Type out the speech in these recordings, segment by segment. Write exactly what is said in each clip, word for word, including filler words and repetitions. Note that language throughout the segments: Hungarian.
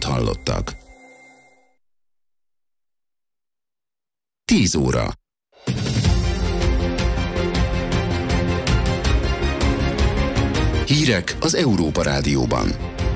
hallottak. tíz óra. Hírek az Európa Rádióban.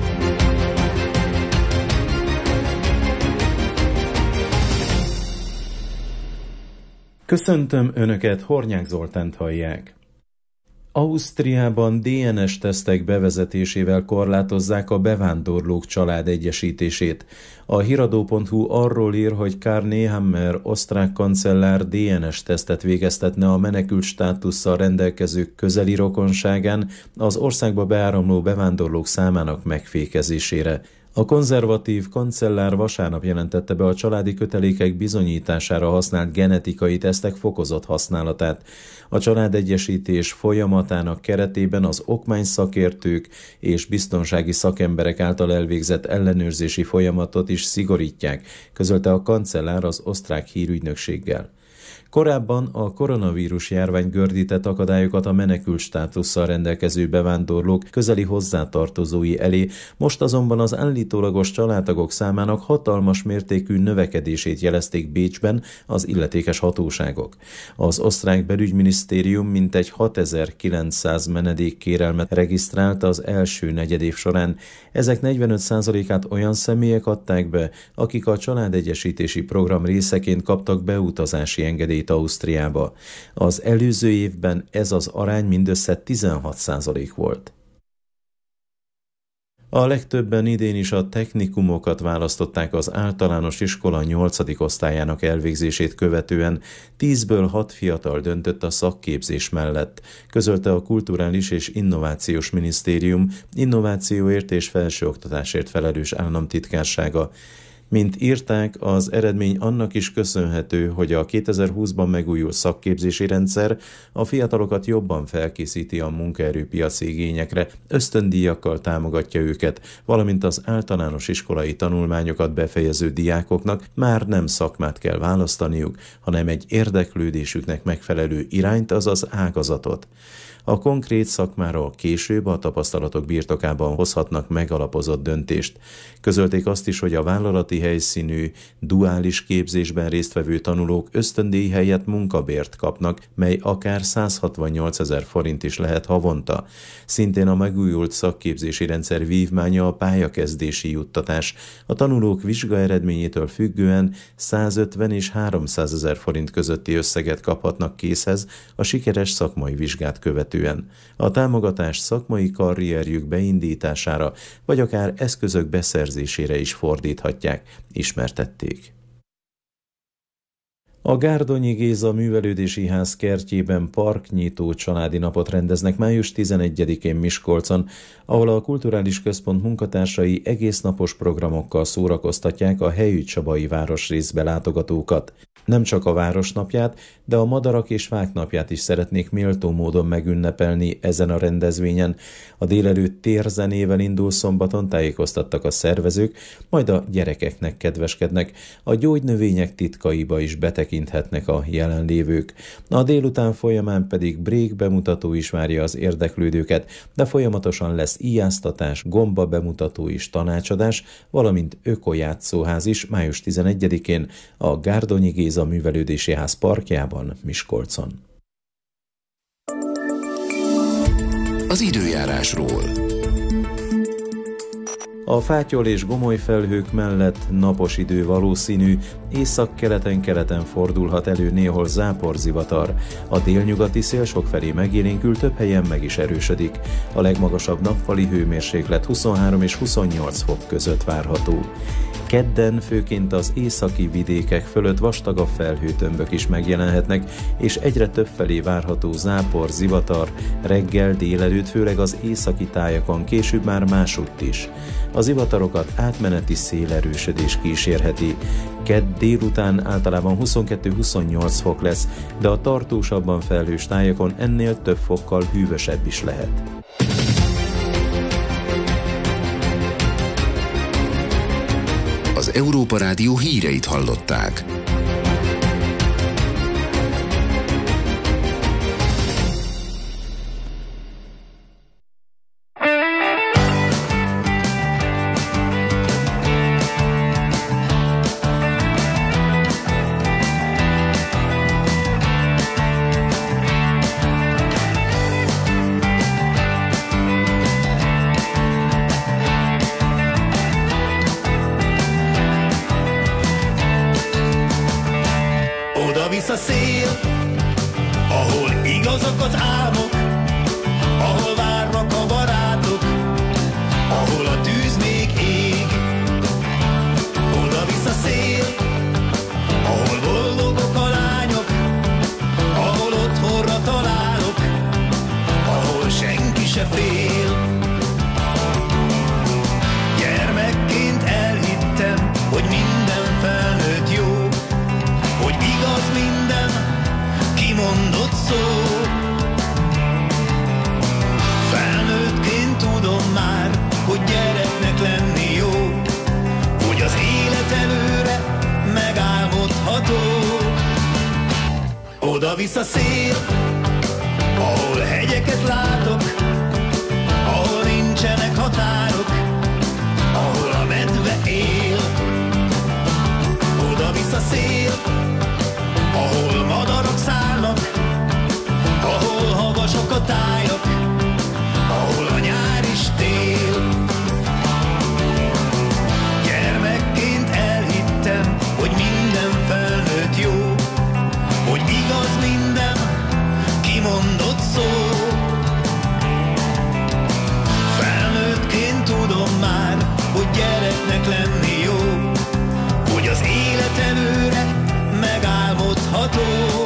Köszöntöm Önöket, Hornyák Zoltánt hallják. Ausztriában dé en es-tesztek bevezetésével korlátozzák a bevándorlók családegyesítését. A híradó pont hu arról ír, hogy Karl Nehammer osztrák kancellár dé en es-tesztet végeztetne a menekült státusszal rendelkezők közeli rokonságán az országba beáramló bevándorlók számának megfékezésére. A konzervatív kancellár vasárnap jelentette be a családi kötelékek bizonyítására használt genetikai tesztek fokozott használatát. A családegyesítés folyamatának keretében az okmányszakértők és biztonsági szakemberek által elvégzett ellenőrzési folyamatot is szigorítják, közölte a kancellár az osztrák hírügynökséggel. Korábban a koronavírus járvány gördített akadályokat a menekült státusszal rendelkező bevándorlók közeli hozzátartozói elé, most azonban az állítólagos családtagok számának hatalmas mértékű növekedését jelezték Bécsben az illetékes hatóságok. Az osztrák belügyminisztérium mintegy hatezer-kilencszáz menedékkérelmet regisztrált az első negyedév során. Ezek negyvenöt százalékát olyan személyek adták be, akik a családegyesítési program részeként kaptak beutazási engedélyt Ausztriába. Az előző évben ez az arány mindössze tizenhat százalék volt. A legtöbben idén is a technikumokat választották az általános iskola nyolcadik osztályának elvégzését követően, tízből hat fiatal döntött a szakképzés mellett, közölte a Kulturális és Innovációs Minisztérium innovációért és felsőoktatásért felelős államtitkársága. Mint írták, az eredmény annak is köszönhető, hogy a kétezer-húszban megújult szakképzési rendszer a fiatalokat jobban felkészíti a munkaerőpiaci igényekre, ösztöndíjakkal támogatja őket, valamint az általános iskolai tanulmányokat befejező diákoknak már nem szakmát kell választaniuk, hanem egy érdeklődésüknek megfelelő irányt, azaz ágazatot. A konkrét szakmáról később a tapasztalatok birtokában hozhatnak megalapozott döntést. Közölték azt is, hogy a vállalati helyszínű, duális képzésben résztvevő tanulók ösztöndíj helyett munkabért kapnak, mely akár száz hatvannyolcezer forint is lehet havonta. Szintén a megújult szakképzési rendszer vívmánya a pályakezdési juttatás. A tanulók vizsgaeredményétől függően százötven és háromszázezer forint közötti összeget kaphatnak készhez a sikeres szakmai vizsgát követően. A támogatás szakmai karrierjük beindítására, vagy akár eszközök beszerzésére is fordíthatják, ismertették. A Gárdonyi Géza Művelődési Ház kertjében parknyitó családi napot rendeznek május tizenegyedikén Miskolcon, ahol a Kulturális Központ munkatársai egésznapos programokkal szórakoztatják a helyügycsabai városrészbe látogatókat. Nem csak a Városnapját, de a Madarak és Fák napját is szeretnék méltó módon megünnepelni ezen a rendezvényen. A délelőtt térzenével indul szombaton, tájékoztattak a szervezők, majd a gyerekeknek kedveskednek. A gyógynövények titkaiba is betekinthetnek a jelenlévők. A délután folyamán pedig break bemutató is várja az érdeklődőket, de folyamatosan lesz ijáztatás, gomba bemutató és tanácsadás, valamint ökojátszóház is május tizenegyedikén a Gárdonyi Géza Művelődési Ház parkjában, Miskolcon. Az időjárásról. A fátyol és gomoly felhők mellett napos idő valószínű, észak-keleten-keleten fordulhat elő néhol záporzivatar. A délnyugati szél sokfelé megélénkül, több helyen meg is erősödik. A legmagasabb nappali hőmérséklet huszonhárom és huszonnyolc fok között várható. Kedden főként az északi vidékek fölött vastagabb felhőtömbök is megjelenhetnek, és egyre több felé várható zápor, zivatar, reggel, délelőtt főleg az északi tájakon, később már másutt is. A zivatarokat átmeneti szélerősödés kísérheti. Kedd délután általában huszonkettő-huszonnyolc fok lesz, de a tartósabban felhős tájakon ennél több fokkal hűvösebb is lehet. Az Európa Rádió híreit hallották. a szél, ahol igazak az álmok, ahol várnak a barátok, ahol a tűz még ég. Oda visz a szél, ahol boldogok a lányok, ahol otthonra találok, ahol senki se fél. Gyermekként elhittem, hogy minden felnőtt jó, hogy igaz minden kimondott szó. Felnőttként tudom már, hogy gyereknek lenni jó, hogy az élet előre megálmodható. Oda visz a szél, ahol hegyeket látok, ahol nincsenek határok, ahol a medve él. Oda visz a szél, ahol madarak szállnak, ahol havasok a tájak, ahol a nyár is tél. Gyermekként elhittem, hogy minden felnőtt jó, hogy igaz minden kimondott szó. Felnőttként tudom már, hogy gyereknek lenni jó, hogy az élet előre megálmodható.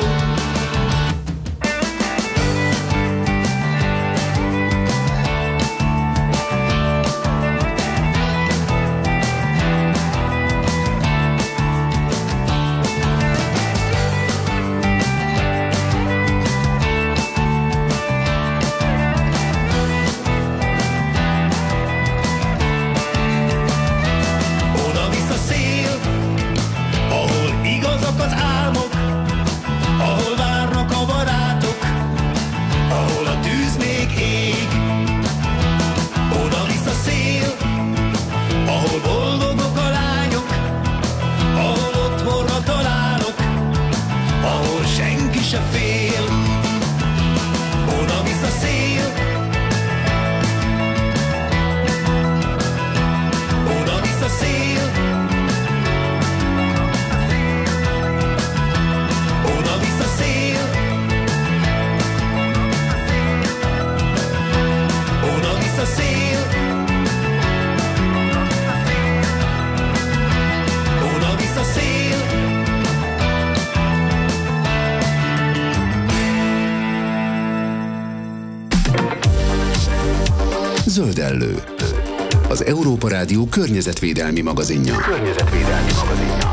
Zöldellő. Az Európa Rádió környezetvédelmi magazinja. Környezetvédelmi magazinja.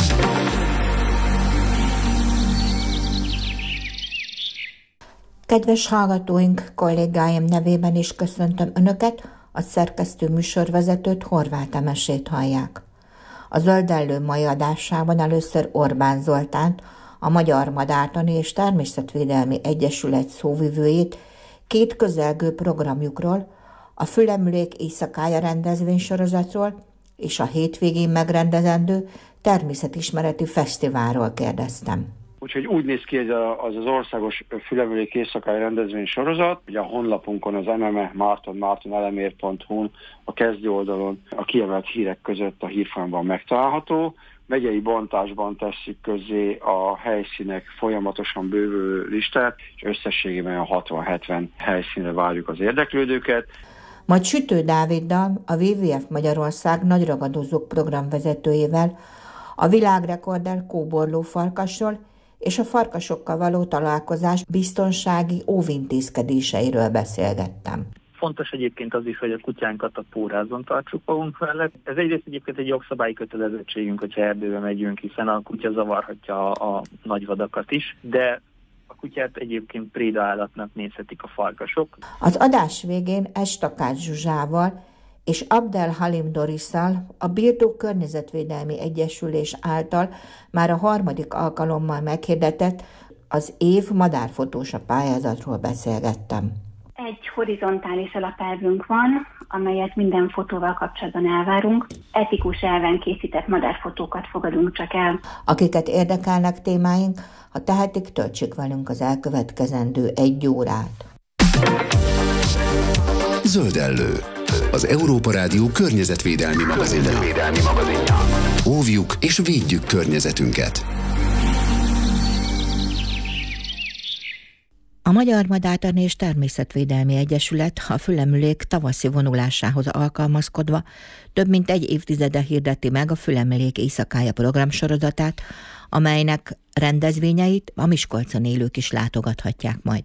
Kedves hallgatóink, kollégáim nevében is köszöntöm Önöket, a szerkesztő műsorvezetőt, Horváth Emesét hallják. A Zöldellő mai adásában először Orbán Zoltánt, a Magyar Madártani és Természetvédelmi Egyesület szóvivőjét két közelgő programjukról, a Fülemülék éjszakája rendezvénysorozatról és a hétvégén megrendezendő természetismereti fesztiválról kérdeztem. Úgyhogy úgy néz ki ez az az országos Fülemülék éjszakája rendezvénysorozat, hogy a honlapunkon, az em em e Márton Márton elemér pont hu-n a kezdő oldalon a kiemelt hírek között a hírfolyamban megtalálható. Megyei bontásban tesszük közzé a helyszínek folyamatosan bővülő listát, és összességében a hatvan-hetven helyszínre várjuk az érdeklődőket. Majd Sütő Dáviddal, a dupla vé vé ef Magyarország nagyragadozók programvezetőjével a világrekorder kóborló farkasról és a farkasokkal való találkozás biztonsági óvintézkedéseiről beszélgettem. Fontos egyébként az is, hogy a kutyánkat a pórázon tartsuk magunk mellett. Ez egyrészt egyébként egy jogszabályi kötelezettségünk, hogyha erdőbe megyünk, hiszen a kutya zavarhatja a, a nagyvadakat is, de a kutyát egyébként préda állatnak nézhetik a farkasok. Az adás végén Estakács Zsuzsával és Abdel Halim Dorisszal, a Birdó Környezetvédelmi Egyesülés által már a harmadik alkalommal meghirdetett az év madárfotósa pályázatról beszélgettem. Egy horizontális alapelvünk van, amelyet minden fotóval kapcsolatban elvárunk. Etikus elven készített madárfotókat fogadunk csak el. Akiket érdekelnek témáink, ha tehetik, töltsék velünk az elkövetkezendő egy órát. Zöldellő. Az Európa Rádió környezetvédelmi magazinja. Óvjuk és védjük környezetünket. A Magyar Madártani és Természetvédelmi Egyesület a fülemülék tavaszi vonulásához alkalmazkodva több mint egy évtizede hirdeti meg a Fülemülék éjszakája programsorozatát, amelynek rendezvényeit a Miskolcon élők is látogathatják majd.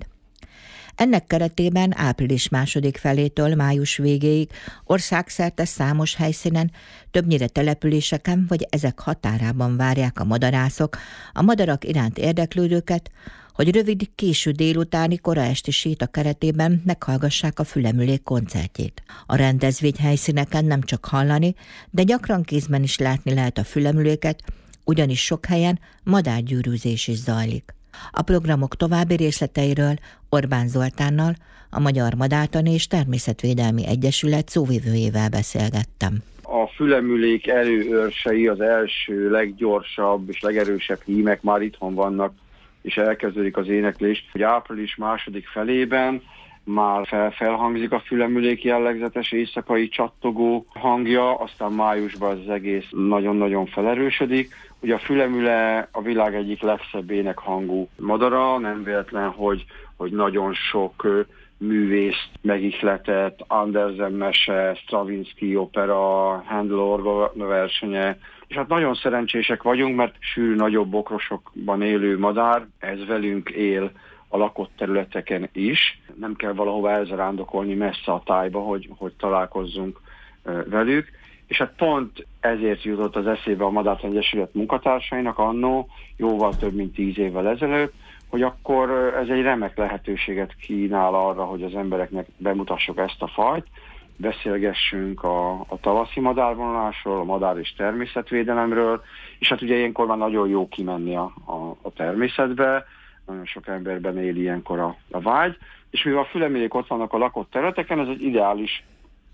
Ennek keretében április második felétől május végéig országszerte számos helyszínen, többnyire településeken vagy ezek határában várják a madarászok a madarak iránt érdeklődőket, hogy rövid, késő délutáni, kora esti séta keretében meghallgassák a Fülemülék koncertjét. A rendezvény helyszíneken nem csak hallani, de gyakran kézben is látni lehet a fülemüléket, ugyanis sok helyen madárgyűrűzés is zajlik. A programok további részleteiről Orbán Zoltánnal, a Magyar Madártani és Természetvédelmi Egyesület szóvivőjével beszélgettem. A fülemülék előőrsei, az első, leggyorsabb és legerősebb hímek már itthon vannak, és elkezdődik az éneklés, hogy április második felében már fel, felhangzik a fülemülék jellegzetes éjszakai csattogó hangja, aztán májusban az egész nagyon-nagyon felerősödik. Ugye a fülemüle a világ egyik legszebb énekhangú madara, nem véletlen, hogy, hogy nagyon sok művészt megihletett, Andersen mese, Stravinsky opera, Handel orgona versenye, és hát nagyon szerencsések vagyunk, mert sűrű, nagyobb bokrosokban élő madár, ez velünk él a lakott területeken is. Nem kell valahova elzarándokolni messze a tájba, hogy, hogy találkozzunk velük. És hát pont ezért jutott az eszébe a Madártani Egyesület munkatársainak annó, jóval több mint tíz évvel ezelőtt, hogy akkor ez egy remek lehetőséget kínál arra, hogy az embereknek bemutassuk ezt a fajt, beszélgessünk a, a tavaszi madárvonulásról, a madár és természetvédelemről, és hát ugye ilyenkor már nagyon jó kimenni a, a, a természetbe, nagyon sok emberben él ilyenkor a, a vágy, és mivel a fülemülék ott vannak a lakott területeken, ez egy ideális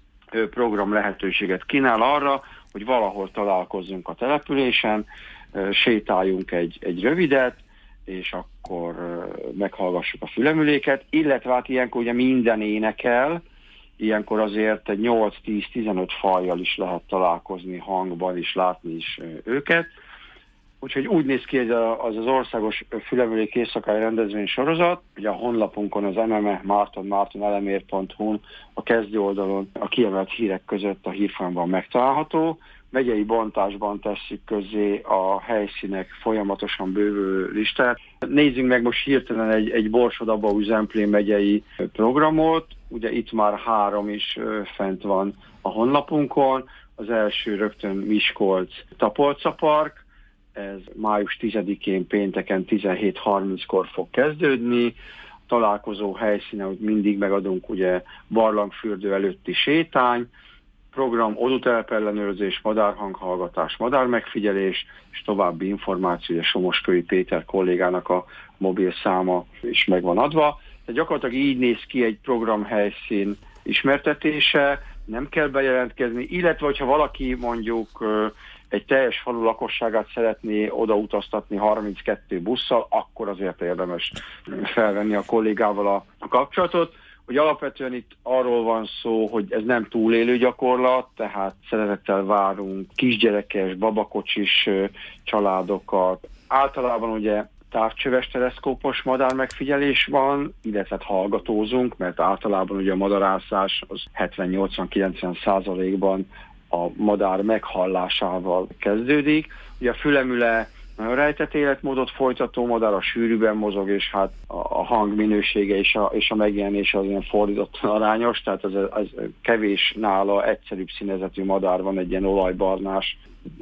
ö, program lehetőséget kínál arra, hogy valahol találkozzunk a településen, ö, sétáljunk egy, egy rövidet, és akkor ö, meghallgassuk a fülemüléket, illetve hát ilyenkor ugye minden énekel, ilyenkor azért egy nyolc-tíz-tizenöt fajjal is lehet találkozni hangban is, látni is őket. Úgyhogy úgy néz ki ez az az országos fülemülék éjszakai rendezvény sorozat, ugye a honlapunkon, az em em e Márton Márton elemér pont hu-n a kezdő oldalon a kiemelt hírek között a hírfolyamban megtalálható. Megyei bontásban tesszük közzé a helyszínek folyamatosan bővülő listát. Nézzünk meg most hirtelen egy, egy Borsod-Abaúj-Zemplén megyei programot. Ugye itt már három is fent van a honlapunkon. Az első rögtön Miskolc-Tapolca Park. Ez május tizedikén pénteken tizenhét harminckor fog kezdődni. Találkozó helyszíne, hogy mindig megadunk ugye barlangfürdő előtti sétány. Program odútelepellenőrzés, madárhanghallgatás, madármegfigyelés, és további információ, ugye Somoskői Péter kollégának a mobil száma is meg van adva. Tehát gyakorlatilag így néz ki egy programhelyszín ismertetése, nem kell bejelentkezni, illetve hogyha valaki mondjuk egy teljes falu lakosságát szeretné odautaztatni harminckettő busszal, akkor azért érdemes felvenni a kollégával a, a kapcsolatot. Hogy alapvetően itt arról van szó, hogy ez nem túlélő gyakorlat, tehát szeretettel várunk kisgyerekes, babakocsis családokat. Általában ugye távcsöves teleszkópos madármegfigyelés van, illetve hallgatózunk, mert általában ugye a madarászás az hetven-nyolcvan-kilencven százalékban a madár meghallásával kezdődik. Ugye a fülemüle nagyon rejtett életmódot folytató madár, a sűrűben mozog, és hát a hang minősége és a, és a megjelenése az ilyen fordítottan arányos, tehát az, az kevés nála egyszerűbb színezetű madár van, egy ilyen olajbarnás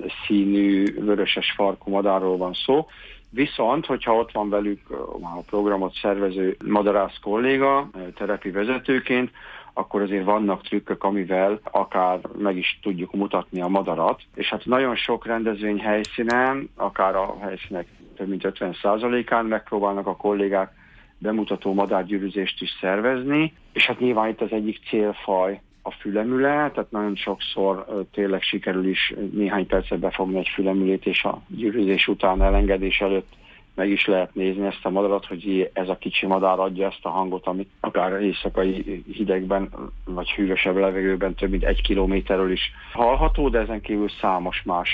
színű, vöröses farkú madárról van szó. Viszont, hogyha ott van velük a programot szervező madarász kolléga, terepi vezetőként, akkor azért vannak trükkök, amivel akár meg is tudjuk mutatni a madarat. És hát nagyon sok rendezvény helyszínen, akár a helyszínek több mint ötven százalékán megpróbálnak a kollégák bemutató madárgyűrűzést is szervezni, és hát nyilván itt az egyik célfaj a fülemüle, tehát nagyon sokszor tényleg sikerül is néhány percet befogni egy fülemülét, és a gyűrűzés után elengedés előtt meg is lehet nézni ezt a madarat, hogy ez a kicsi madár adja ezt a hangot, amit akár éjszakai hidegben vagy hűvösebb levegőben több mint egy kilométerről is hallható, de ezen kívül számos más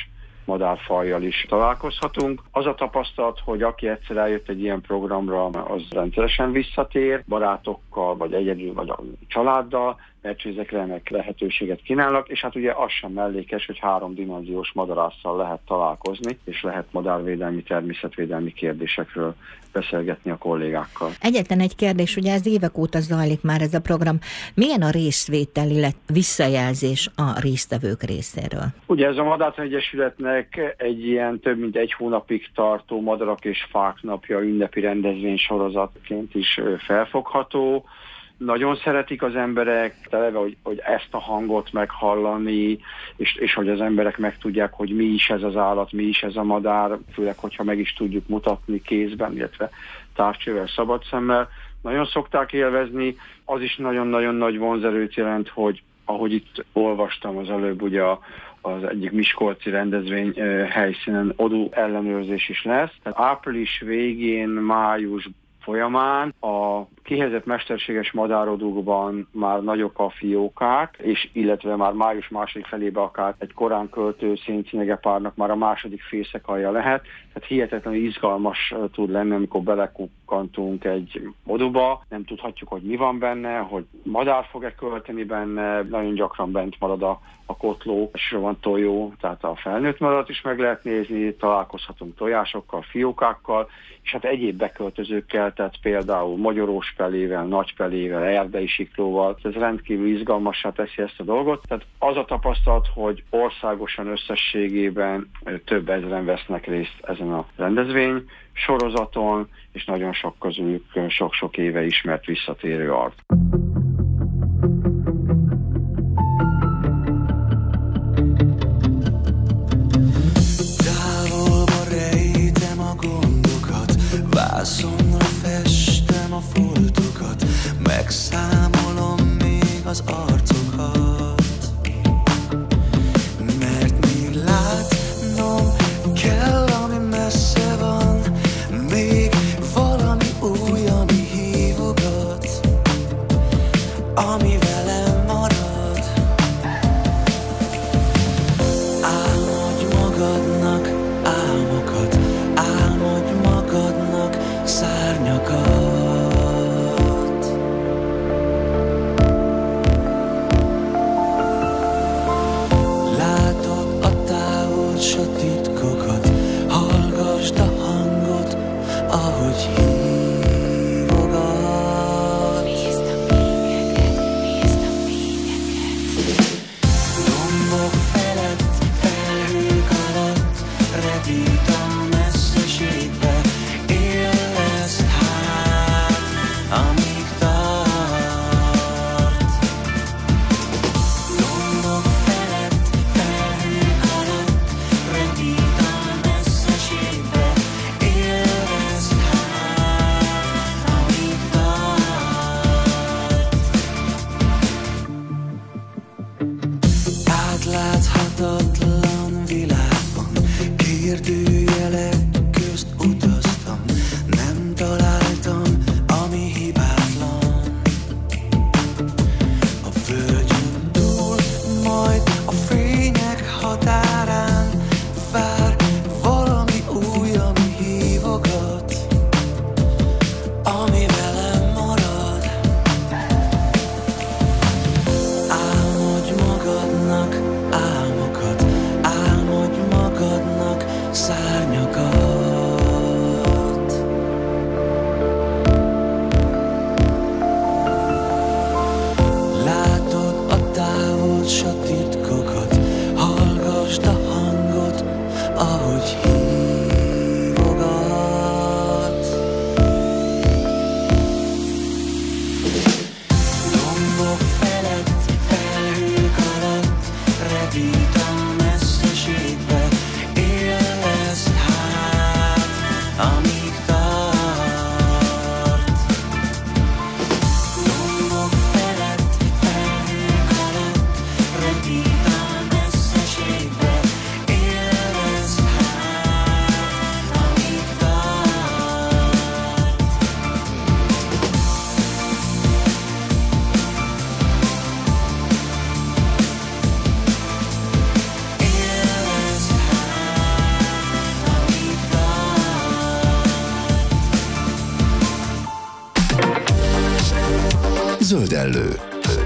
madárfajjal is találkozhatunk. Az a tapasztalat, hogy aki egyszer eljött egy ilyen programra, az rendszeresen visszatér, barátokkal, vagy egyedül, vagy a családdal, mert ezek remek lehetőséget kínálnak, és hát ugye az sem mellékes, hogy háromdimenziós madarásszal lehet találkozni, és lehet madárvédelmi, természetvédelmi kérdésekről beszélgetni a kollégákkal. Egyetlen egy kérdés, ugye ez évek óta zajlik már ez a program. Milyen a részvétel, illetve visszajelzés a résztvevők részéről? Ugye ez a Madártani Egyesületnek egy ilyen több mint egy hónapig tartó Madarak és Fák napja ünnepi rendezvény sorozatként is felfogható. Nagyon szeretik az emberek, eleve, hogy, hogy ezt a hangot meghallani, és, és hogy az emberek megtudják, hogy mi is ez az állat, mi is ez a madár, főleg, hogyha meg is tudjuk mutatni kézben, illetve távcsővel, szabad szemmel. Nagyon szokták élvezni, az is nagyon-nagyon nagy vonzerőt jelent, hogy ahogy itt olvastam az előbb, ugye a az egyik miskolci rendezvény helyszínen odú ellenőrzés is lesz. Tehát április végén, május folyamán a kihelyezett mesterséges madárodókban már nagyobb a fiókák, és illetve már május második felébe akár egy korán költő széncinegepárnak már a második fészekalja lehet. Tehát hihetetlenül izgalmas tud lenni, amikor belekukkantunk egy oduba, nem tudhatjuk, hogy mi van benne, hogy madár fog-e költeni benne, nagyon gyakran bent marad a, a kotló, és van tojó, tehát a felnőtt madarat is meg lehet nézni, találkozhatunk tojásokkal, fiókákkal, és hát egyéb beköltözőkkel, tehát például magyarós pelével, nagypelével, erdei siklóval. Ez rendkívül izgalmassá teszi ezt a dolgot. Tehát az a tapasztalat, hogy országosan összességében több ezren vesznek részt ezen a rendezvény sorozaton, és nagyon sok közülük sok-sok éve ismert visszatérő arc. Vászonra festem a foltokat, megszámolom még az arcokat, mert még látnom kell, ami messze van, még valami új, ami hívogat, ami velem marad. Álmodj magadnak álmokat, álmodj magadnak szárnyakat. Látod a távol s a titkokat, hallgasd a hangot, ahogy hívogat. Nézd a fényeket, nézd a fényeket. Dombok felett, felhők alatt, repít a messzeségbe. Amíg tart, dombok felett, felhők alatt, repít a messzeségbe, élvezd hát, amíg tart. Átláthatatlan világban, kérdőjelek közt utaztam, nem találtam ami hibátlan. A földjön túl, majd a fények határán vár valami új, ami hívogat, ami velem marad. Álmodj magadnak álmokat,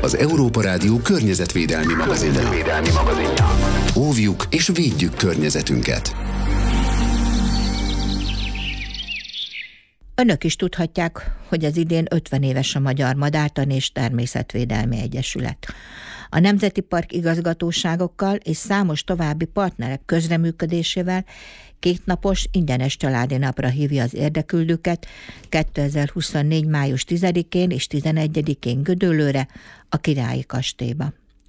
az Európa Rádió környezetvédelmi magazinja. Óvjuk és védjük környezetünket. Önök is tudhatják, hogy az idén ötven éves a Magyar Madártan és Természetvédelmi Egyesület. A Nemzeti Park igazgatóságokkal és számos további partnerek közreműködésével kétnapos ingyenes családi napra hívja az érdeklődőket kétezer-huszonnégy. május tizedikén és tizenegyedikén Gödöllőre, a Királyi Kastélyba.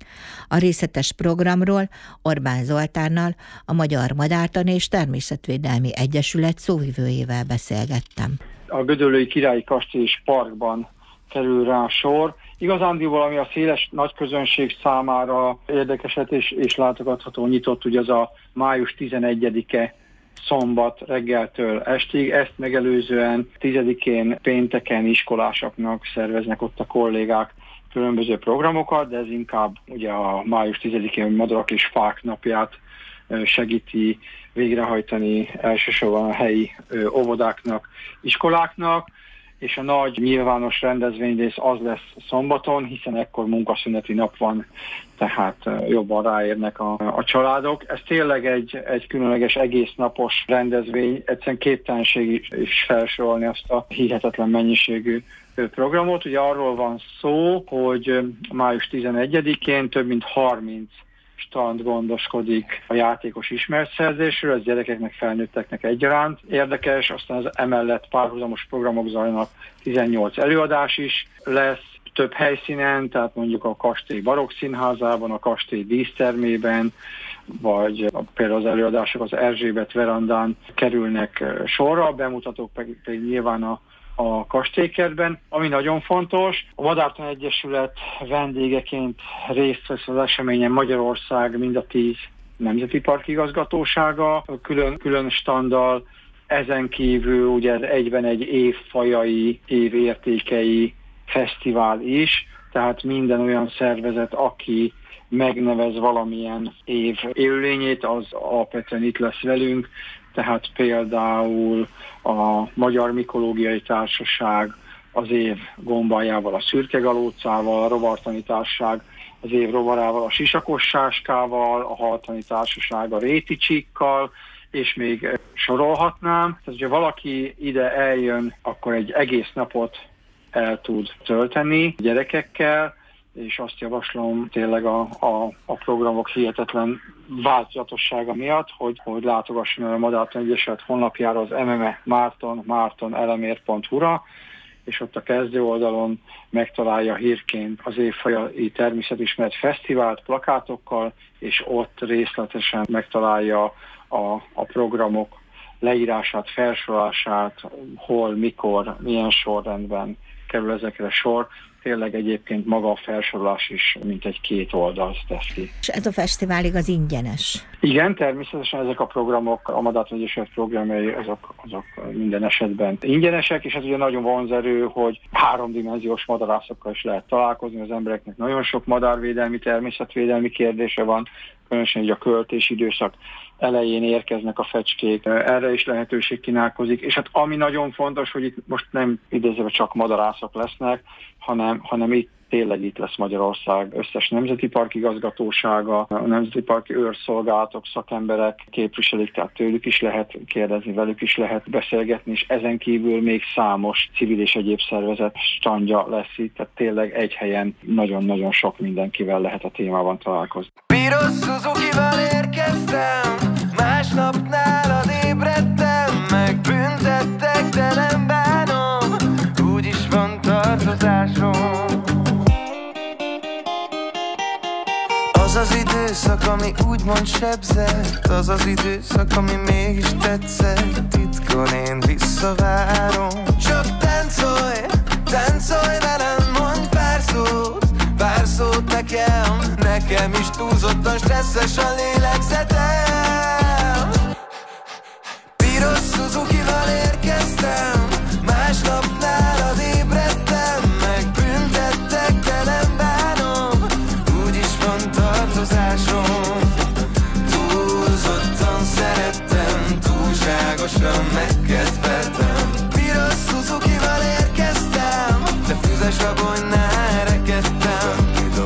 A részletes programról Orbán Zoltánnal, a Magyar Madártan és Természetvédelmi Egyesület szóvivőjével beszélgettem. A gödöllői Királyi Kastély és Parkban kerül rá sor. Igazándiból, ami a széles nagy közönség számára érdekeset és, és látogatható nyitott, ugye az a május tizenegyedike szombat reggeltől estig, ezt megelőzően tizedikén pénteken iskolásoknak szerveznek ott a kollégák különböző programokat, de ez inkább ugye a május tizedikén Madarak és Fák napját segíti végrehajtani elsősorban a helyi óvodáknak, iskoláknak, és a nagy nyilvános rendezvényrész az lesz szombaton, hiszen ekkor munkaszüneti nap van, tehát jobban ráérnek a, a családok. Ez tényleg egy, egy különleges egész napos rendezvény, egyszerűen képtelenség is felsorolni azt a hihetetlen mennyiségű programot. Ugye arról van szó, hogy május tizenegyedikén több mint harminc stand gondoskodik a játékos ismeretszerzésről, ez gyerekeknek, felnőtteknek egyaránt érdekes, aztán az emellett párhuzamos programok zajlanak, tizennyolc előadás is lesz több helyszínen, tehát mondjuk a kastély barokk színházában, a kastély dísztermében, vagy például az előadások az Erzsébet verandán kerülnek sorra, a bemutatók pedig, pedig nyilván a a kastélykertben. Ami nagyon fontos, a Madártan Egyesület vendégeként részt vesz az eseményen Magyarország mind a tíz nemzeti park igazgatósága, külön, külön standal, ezen kívül ugye egyben egy évfajai, évértékei fesztivál is, tehát minden olyan szervezet, aki megnevez valamilyen év élőlényét, az alapvetően itt lesz velünk, tehát például a Magyar Mikológiai Társaság az év gombájával, a Szürke Galócával, a Rovartani Társaság az év rovarával, a Sisakos Sáskával, a Haltani Társaság a Réti Csíkkal, és még sorolhatnám. Tehát, hogyha valaki ide eljön, akkor egy egész napot el tud tölteni gyerekekkel, és azt javaslom tényleg a, a, a programok hihetetlen változatossága miatt, hogy, hogy látogasson el a Madártan Egyesület honlapjára, az em em e Márton, márton elemér pont hu-ra, és ott a kezdő oldalon megtalálja hírként az évfajai természetismeret fesztivált plakátokkal, és ott részletesen megtalálja a, a programok leírását, felsorolását, hol, mikor, milyen sorrendben kerül ezekre sor. Tényleg egyébként maga a felsorolás is mint egy két oldalt tesz ki. És ez a fesztivál igaz ingyenes? Igen, természetesen ezek a programok, a Madártan Egyesület programjai, azok, azok minden esetben ingyenesek, és ez ugye nagyon vonzerő, hogy háromdimenziós madarászokkal is lehet találkozni, az embereknek nagyon sok madárvédelmi, természetvédelmi kérdése van, különösen így a költési időszak elején érkeznek a fecskék, erre is lehetőség kínálkozik, és hát ami nagyon fontos, hogy itt most nem idézve csak madarászok lesznek, hanem, hanem itt tényleg itt lesz Magyarország összes nemzeti park igazgatósága, a nemzeti parki őrszolgálatok, szakemberek képviselik, tehát tőlük is lehet kérdezni, velük is lehet beszélgetni, és ezen kívül még számos civil és egyéb szervezet standja lesz itt, tehát tényleg egy helyen nagyon-nagyon sok mindenkivel lehet a témában találkozni. Piros Suzuki-val érkeztem, másnap nálad ébredtem, megbüntettek, de nem bánom, úgyis van tartozásom. Az az időszak, ami úgymond sebzett, az az időszak, ami mégis tetszett, titkon én visszavárom. Csak táncolj, táncolj velem, mondj pár szót, pár szót nekem, nekem is túlzottan stresszes a lélegzetem. Piros Suzuki-val érkeztem, másnap nálad ébredtem, megbüntettek, de nem bánom, úgyis van tartozásom. Túlzottan szerettem, túlságosan megkedveltem. Piros Suzuki-val érkeztem, de füzes abonynál rekedtem.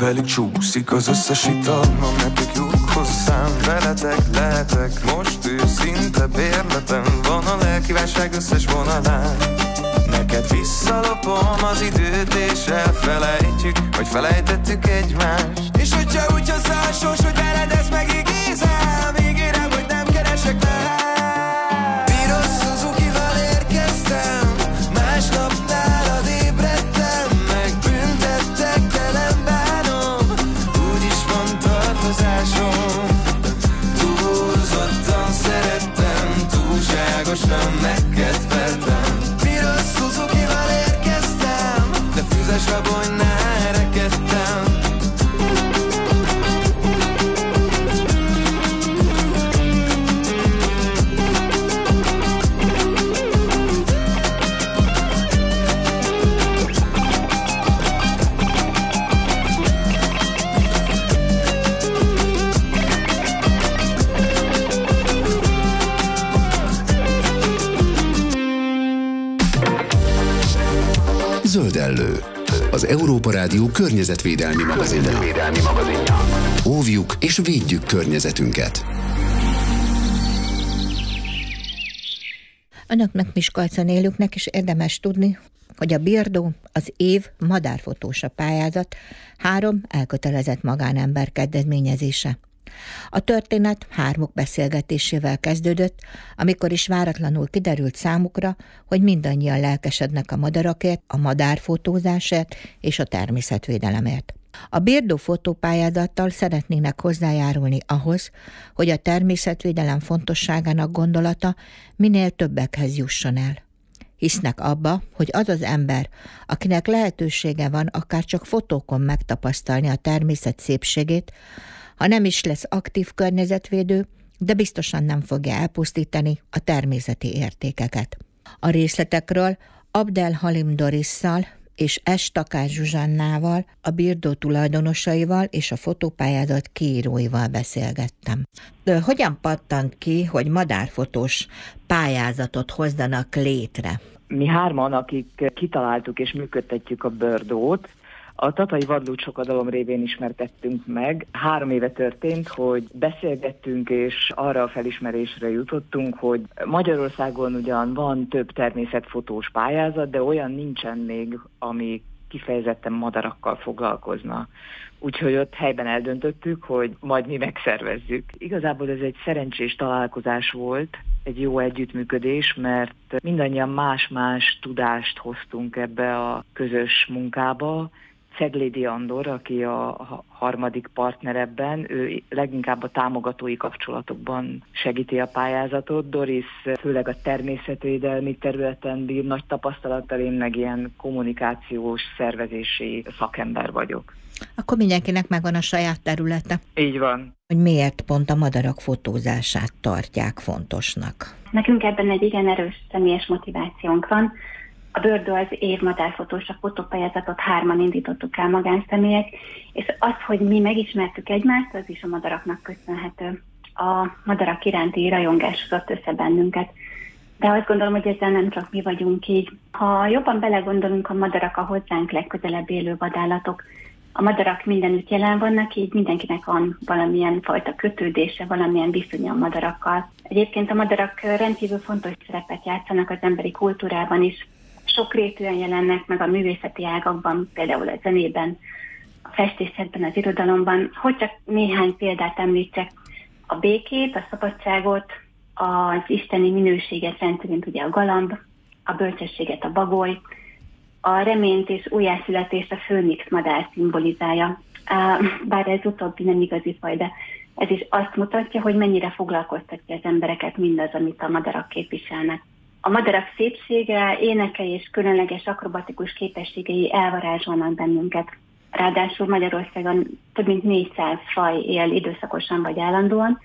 velük csúszik az összes ital. Ha nekik jut hozzám, veletek lehetek most őszinte bérletem. Van a lelkívánság összes vonalán. Neked visszalopom az időt és elfelejtjük, hogy felejtettük egymást. És hogyha úgy hozzá a sors, hogy veled ezt megígézem, ígérem, hogy nem keresek már. Piros Suzuki-val érkeztem, másnap nálad ébredtem, megbüntettek, de nem bánom, úgyis van tartozásom. Túlzottan szerettem, túlságosan megkedveltem. Piros Suzuki-val érkeztem, de füzes rabonynál rekedtem. Zöldellő, az Európa Rádió környezetvédelmi magazinja. Óvjuk és védjük környezetünket. Önöknek, Miskolcon élőknek is érdemes tudni, hogy a Birdó az év madárfotósa pályázat három elkötelezett magánember kezdeményezése. A történet hármuk beszélgetésével kezdődött, amikor is váratlanul kiderült számukra, hogy mindannyian lelkesednek a madarakért, a madárfotózásért és a természetvédelemért. A Birdó fotópályázattal szeretnének hozzájárulni ahhoz, hogy a természetvédelem fontosságának gondolata minél többekhez jusson el. Hisznek abba, hogy az az ember, akinek lehetősége van akár csak fotókon megtapasztalni a természet szépségét, ha nem is lesz aktív környezetvédő, de biztosan nem fogja elpusztítani a természeti értékeket. A részletekről Abdel Halim Dorisszal és S. Takács Zsuzsannával, a Birdó tulajdonosaival és a fotópályázat kiíróival beszélgettem. De hogyan pattant ki, hogy madárfotós pályázatot hozzanak létre? Mi hárman, akik kitaláltuk és működtetjük a Birdót, a Tatai Vadlúd Sokadalom révén ismertettünk meg. Három éve történt, hogy beszélgettünk, és arra a felismerésre jutottunk, hogy Magyarországon ugyan van több természetfotós pályázat, de olyan nincsen még, ami kifejezetten madarakkal foglalkozna. Úgyhogy ott helyben eldöntöttük, hogy majd mi megszervezzük. Igazából ez egy szerencsés találkozás volt, egy jó együttműködés, mert mindannyian más-más tudást hoztunk ebbe a közös munkába. Ceglédi Andor, aki a harmadik partner ebben, ő leginkább a támogatói kapcsolatokban segíti a pályázatot. Doris főleg a természetvédelmi területen bír nagy tapasztalattal, én meg ilyen kommunikációs, szervezési szakember vagyok. Akkor mindenkinek megvan a saját területe. Így van. Hogy miért pont a madarak fotózását tartják fontosnak? Nekünk ebben egy igen erős személyes motivációnk van. A Birdó az év madárfotós, a fotópályázatot hárman indítottuk el magánszemélyek, és az, hogy mi megismertük egymást, az is a madaraknak köszönhető. A madarak iránti rajongás hozott össze bennünket. De azt gondolom, hogy ezzel nem csak mi vagyunk így. Ha jobban belegondolunk, a madarak a hozzánk legközelebb élő vadállatok. A madarak mindenütt jelen vannak, így mindenkinek van valamilyen fajta kötődése, valamilyen viszonya a madarakkal. Egyébként a madarak rendkívül fontos szerepet játszanak az emberi kultúrában is. Sokrétűen jelennek meg a művészeti ágakban, például a zenében, a festészetben, az irodalomban. Hogy csak néhány példát említsek, a békét, a szabadságot, az isteni minőséget rendszerint ugye a galamb, a bölcsességet a bagoly, a reményt és újjászületést a főnix madár szimbolizálja. Bár ez utóbbi nem igazi faj, de ez is azt mutatja, hogy mennyire foglalkoztatja az embereket mindaz, amit a madarak képviselnek. A madarak szépsége, énekei és különleges akrobatikus képességei elvarázsolnak bennünket. Ráadásul Magyarországon több mint négyszáz faj él időszakosan vagy állandóan,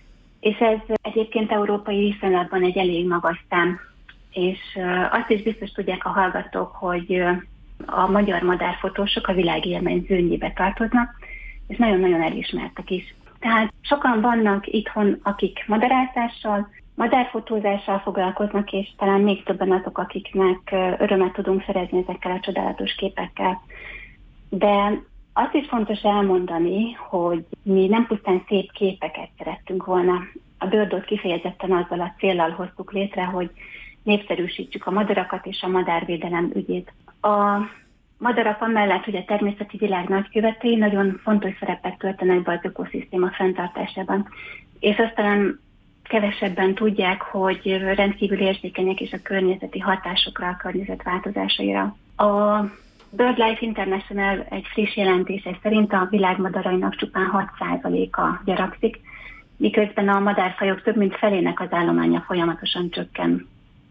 és ez egyébként európai viszonylatban egy elég magas szám. És azt is biztos tudják a hallgatók, hogy a magyar madárfotósok a világélmény zöldjébe tartoznak, és nagyon-nagyon elismertek is. Tehát sokan vannak itthon, akik madarászással, madárfotózással foglalkoznak, és talán még többen azok, akiknek örömet tudunk szerezni ezekkel a csodálatos képekkel. De Azt is fontos elmondani, hogy mi nem pusztán szép képeket szerettünk volna. A Birdót kifejezetten azzal a céllal hoztuk létre, hogy népszerűsítsük a madarakat és a madárvédelem ügyét. A madarak amellett, hogy a természeti világ nagykövetei nagyon fontos szerepet töltenek be az ökoszisztéma fenntartásában. És aztán kevesebben tudják, hogy rendkívül érzékenyek és a környezeti hatásokra, a környezet változásaira. A BirdLife International egy friss jelentése szerint a világ madarainak csupán hat százaléka gyarakszik, miközben a madárfajok több mint felének az állománya folyamatosan csökken.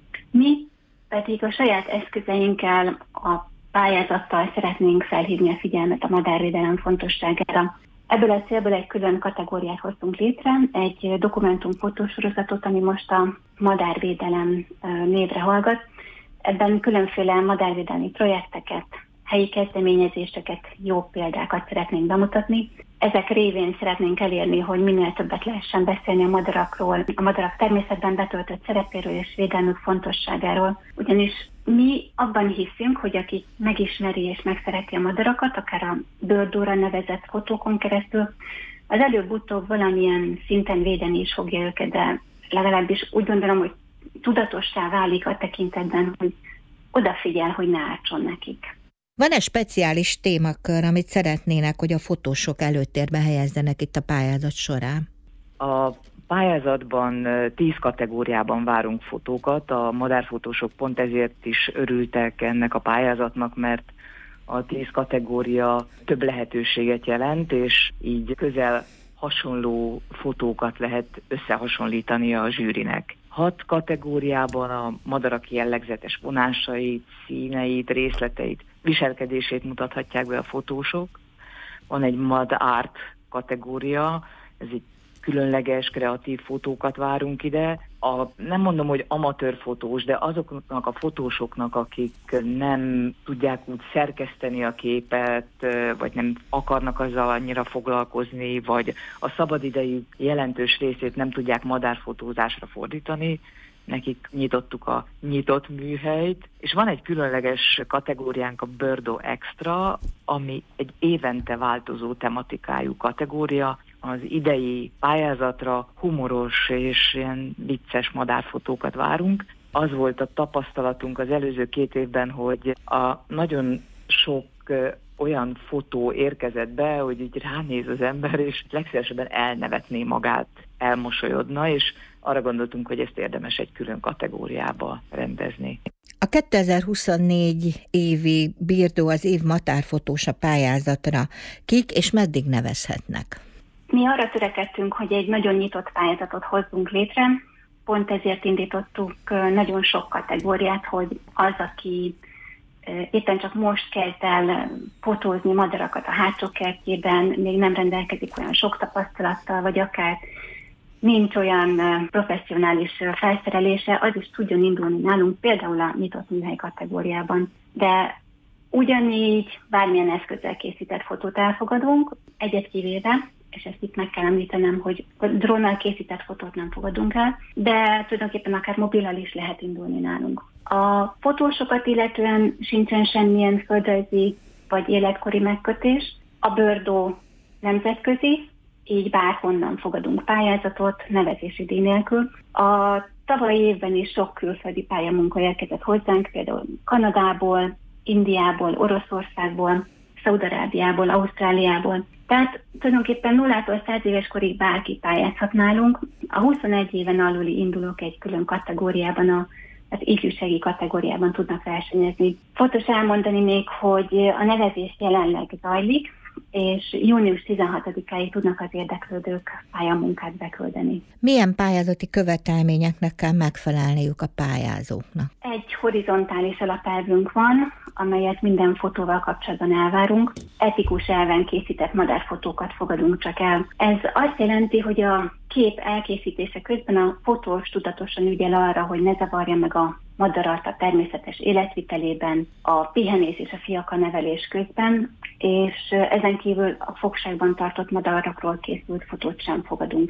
Mi pedig a saját eszközeinkkel, a pályázattal szeretnénk felhívni a figyelmet a madárvédelem fontosságára. Ebből a célból egy külön kategóriát hoztunk létre, egy dokumentum fotósorozatot, ami most a madárvédelem névre hallgat. Ebben különféle madárvédelmi projekteket, helyi kezdeményezéseket, jó példákat szeretnénk bemutatni. Ezek révén szeretnénk elérni, hogy minél többet lehessen beszélni a madarakról, a madarak természetben betöltött szerepéről és védelmük fontosságáról. Ugyanis mi abban hiszünk, hogy aki megismeri és megszereti a madarakat, akár a Birdóra nevezett fotókon keresztül, az előbb-utóbb valamilyen szinten védeni is fogja őket, de legalábbis úgy gondolom, hogy tudatossá válik a tekintetben, hogy odafigyel, hogy ne ártson nekik. Van-e speciális témakör, amit szeretnének, hogy a fotósok előtérbe helyezzenek itt a pályázat során? A pályázatban tíz kategóriában várunk fotókat. A madárfotósok pont ezért is örültek ennek a pályázatnak, mert a tíz kategória több lehetőséget jelent, és így közel hasonló fotókat lehet összehasonlítani a zsűrinek. Hat kategóriában a madarak jellegzetes vonásait, színeit, részleteit, viselkedését mutathatják be a fotósok. Van egy Mad Art kategória, ez egy különleges, kreatív fotókat várunk ide. A, nem mondom, hogy amatőr fotós, de azoknak a fotósoknak, akik nem tudják úgy szerkeszteni a képet, vagy nem akarnak azzal annyira foglalkozni, vagy a szabadidejük jelentős részét nem tudják madárfotózásra fordítani, nekik nyitottuk a nyitott műhelyt, és van egy különleges kategóriánk, a Birdó Extra, ami egy évente változó tematikájú kategória. Az idei pályázatra humoros és ilyen vicces madárfotókat várunk. Az volt a tapasztalatunk az előző két évben, hogy a nagyon sok olyan fotó érkezett be, hogy így ránéz az ember, és legszívesebben elnevetné magát, elmosolyodna, és arra gondoltunk, hogy ezt érdemes egy külön kategóriába rendezni. A kétezer-huszonnégy évi Birdó az év madárfotósa pályázatra kik és meddig nevezhetnek? Mi arra törekedtünk, hogy egy nagyon nyitott pályázatot hozzunk létre, pont ezért indítottuk nagyon sok kategóriát, hogy az, aki éppen csak most kezd el fotózni madarakat a hátsó kertjében, még nem rendelkezik olyan sok tapasztalattal, vagy akár nincs olyan professzionális felszerelése, az is tudjon indulni nálunk, például a nyitott műhely kategóriában. De ugyanígy bármilyen eszközzel készített fotót elfogadunk, egyet kivéve, és ezt itt meg kell említenem, hogy drónnal készített fotót nem fogadunk el, de tulajdonképpen akár mobillal is lehet indulni nálunk. A fotósokat illetően sincsen semmilyen földrajzi vagy életkori megkötés. A Birdó nemzetközi, így bárhonnan fogadunk pályázatot, nevezési díj nélkül. A tavalyi évben is sok külföldi pályamunka érkezett hozzánk, például Kanadából, Indiából, Oroszországból, Szaúd-Arábiából, Ausztráliából. Tehát tulajdonképpen nullától száz éves korig bárki pályázhat nálunk. A huszonegy éven aluli indulók egy külön kategóriában, a, az ifjúsági kategóriában tudnak versenyezni. Fontos elmondani még, hogy a nevezés jelenleg zajlik, és június tizenhatodikáig tudnak az érdeklődők pályamunkát beküldeni. Milyen pályázati követelményeknek kell megfelelniük a pályázóknak? Egy horizontális alapelvünk van, amelyet minden fotóval kapcsolatban elvárunk. Etikus elven készített madárfotókat fogadunk csak el. Ez azt jelenti, hogy a kép elkészítése közben a fotós tudatosan ügyel arra, hogy ne zavarja meg a madarat a természetes életvitelében, a pihenés és a fiaka nevelés közben, és ezen kívül a fogságban tartott madarakról készült fotót sem fogadunk el.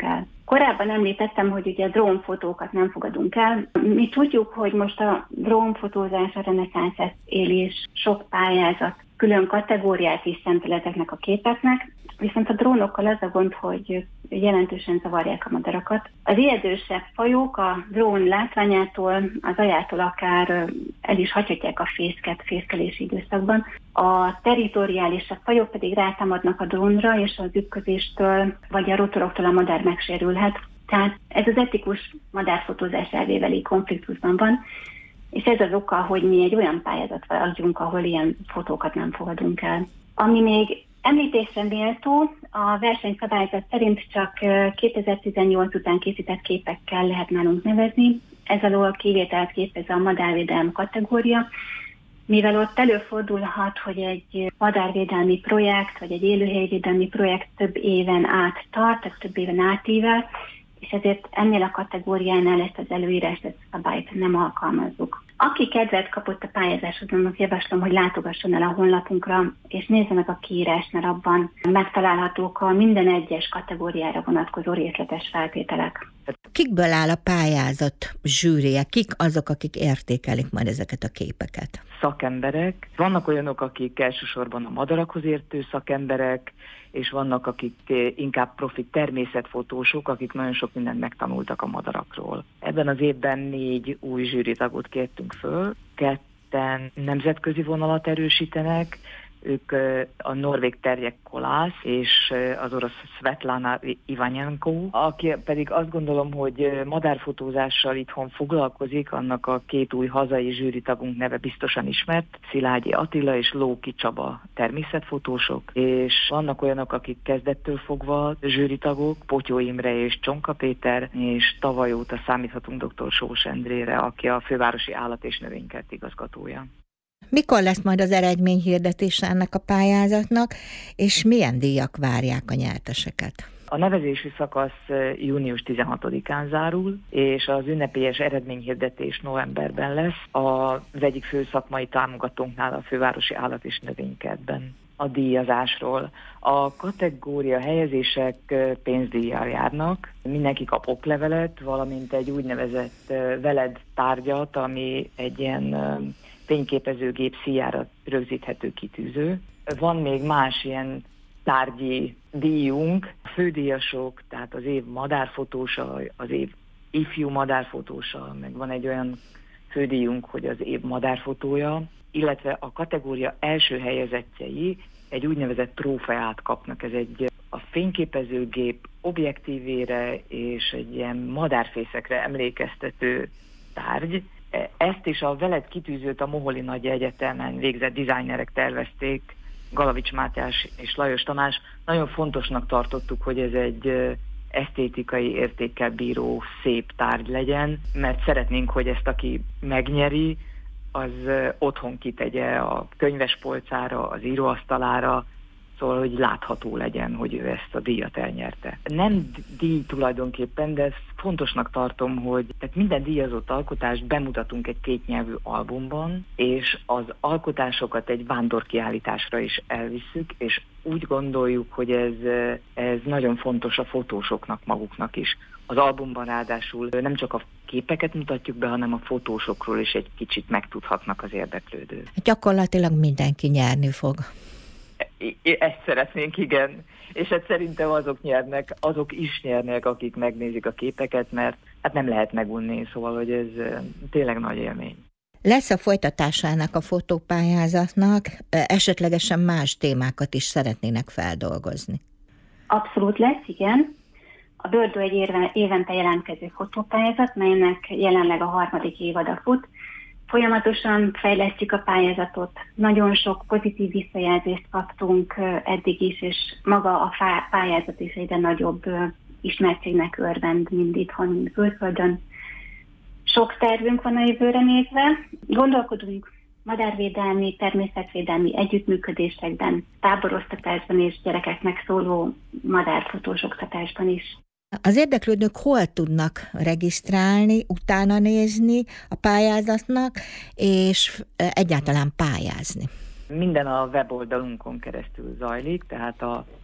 Korábban említettem, hogy ugye drónfotókat nem fogadunk el. Mi tudjuk, hogy most a drónfotózás a reneszánszát éli, és sok pályázat külön kategóriát is szentel ezeknek a képeknek, viszont a drónokkal az a gond, hogy jelentősen zavarják a madarakat. Az ijedősebb fajok a drón látványától, az ajától akár el is hagyhatják a fészket fészkelési időszakban. A territoriálisabb fajok pedig rátámadnak a drónra, és az ütközéstől vagy a rotoroktól a madár megsérülhet. Tehát ez az etikus madárfotózás elvével konfliktusban van, és ez az oka, hogy mi egy olyan pályázatra adjunk, ahol ilyen fotókat nem fogadunk el. Ami még említésre méltó, a versenyszabályzat szerint csak kétezer-tizennyolc után készített képekkel lehet nálunk nevezni. Ez alól kivételt képez a madárvédelem kategória, mivel ott előfordulhat, hogy egy madárvédelmi projekt, vagy egy élőhelyvédelmi projekt több éven át tart, tehát több éven átível, és ezért ennél a kategóriánál ezt az előírást, ezt a szabályt nem alkalmazzuk. Aki kedvet kapott a pályázáshoz, annak javaslom, hogy látogasson el a honlapunkra, és nézze meg a kiírásnál, abban megtalálhatók a minden egyes kategóriára vonatkozó részletes feltételek. Kikből áll a pályázat zsűrije? Kik azok, akik értékelik majd ezeket a képeket? Szakemberek. Vannak olyanok, akik elsősorban a madarakhoz értő szakemberek, és vannak, akik inkább profi természetfotósok, akik nagyon sok mindent megtanultak a madarakról. Ebben az évben négy új zsűritagot kértünk föl, ketten nemzetközi vonalat erősítenek, ők a norvég Terje Kolász és az orosz Svetlana Ivanyenko, aki pedig azt gondolom, hogy madárfotózással itthon foglalkozik, annak a két új hazai zsűritagunk neve biztosan ismert, Szilágyi Attila és Lóki Csaba természetfotósok, és vannak olyanok, akik kezdettől fogva zsűritagok, Potyó Imre és Csonka Péter, és tavaly óta számíthatunk dr. Sós Endrére, aki a fővárosi állat- és növénykert igazgatója. Mikor lesz majd az eredményhirdetés ennek a pályázatnak, és milyen díjak várják a nyerteseket? A nevezési szakasz június tizenhatodikán zárul, és az ünnepélyes eredményhirdetés novemberben lesz az egyik fő szakmai támogatónknál, a fővárosi állat- és növénykertben. A díjazásról. A kategória helyezések pénzdíjjal járnak, mindenki kap oklevelet, valamint egy úgynevezett veled tárgyat, ami egy ilyen fényképezőgép szíjára rögzíthető kitűző. Van még más ilyen tárgyi díjunk, fődíjasok, tehát az év madárfotósa, az év ifjú madárfotósa, meg van egy olyan fődíjunk, hogy az év madárfotója, illetve a kategória első helyezettjei egy úgynevezett trófeát kapnak. Ez egy a fényképezőgép objektívére és egy ilyen madárfészekre emlékeztető tárgy. Ezt is a veled kitűzőt a Moholi Nagy Egyetemen végzett dizájnerek tervezték, Galavics Mátyás és Lajos Tamás. Nagyon fontosnak tartottuk, hogy ez egy esztétikai értékkel bíró szép tárgy legyen, mert szeretnénk, hogy ezt aki megnyeri, az otthon kitegye a könyvespolcára, az íróasztalára, szóval, hogy látható legyen, hogy ő ezt a díjat elnyerte. Nem díj tulajdonképpen, de ezt fontosnak tartom, hogy tehát minden díjazott alkotást bemutatunk egy kétnyelvű albumban, és az alkotásokat egy vándorkiállításra is elvisszük, és úgy gondoljuk, hogy ez, ez nagyon fontos a fotósoknak maguknak is. Az albumban ráadásul nem csak a képeket mutatjuk be, hanem a fotósokról is egy kicsit megtudhatnak az érdeklődők. Gyakorlatilag mindenki nyerni fog. Ezt szeretnénk, igen. És hát szerintem azok nyernek, azok is nyernek, akik megnézik a képeket, mert hát nem lehet megunni, szóval, hogy ez tényleg nagy élmény. Lesz a folytatásának a fotópályázatnak, esetlegesen más témákat is szeretnének feldolgozni? Abszolút lesz, igen. A Bördő egy évente jelentkező fotópályázat, melynek jelenleg a harmadik évada fut. Folyamatosan fejlesztjük a pályázatot, nagyon sok pozitív visszajelzést kaptunk eddig is, és maga a pályázat is egyre nagyobb ismertségnek örvend, mind itthon, mind külföldön. Sok tervünk van a jövőre nézve. Gondolkodunk madárvédelmi, természetvédelmi együttműködésekben, táboroztatásban és gyerekeknek szóló madárfotós oktatásban is. Az érdeklődők hol tudnak regisztrálni, utána nézni a pályázatnak, és egyáltalán pályázni? Minden a weboldalunkon keresztül zajlik, tehát a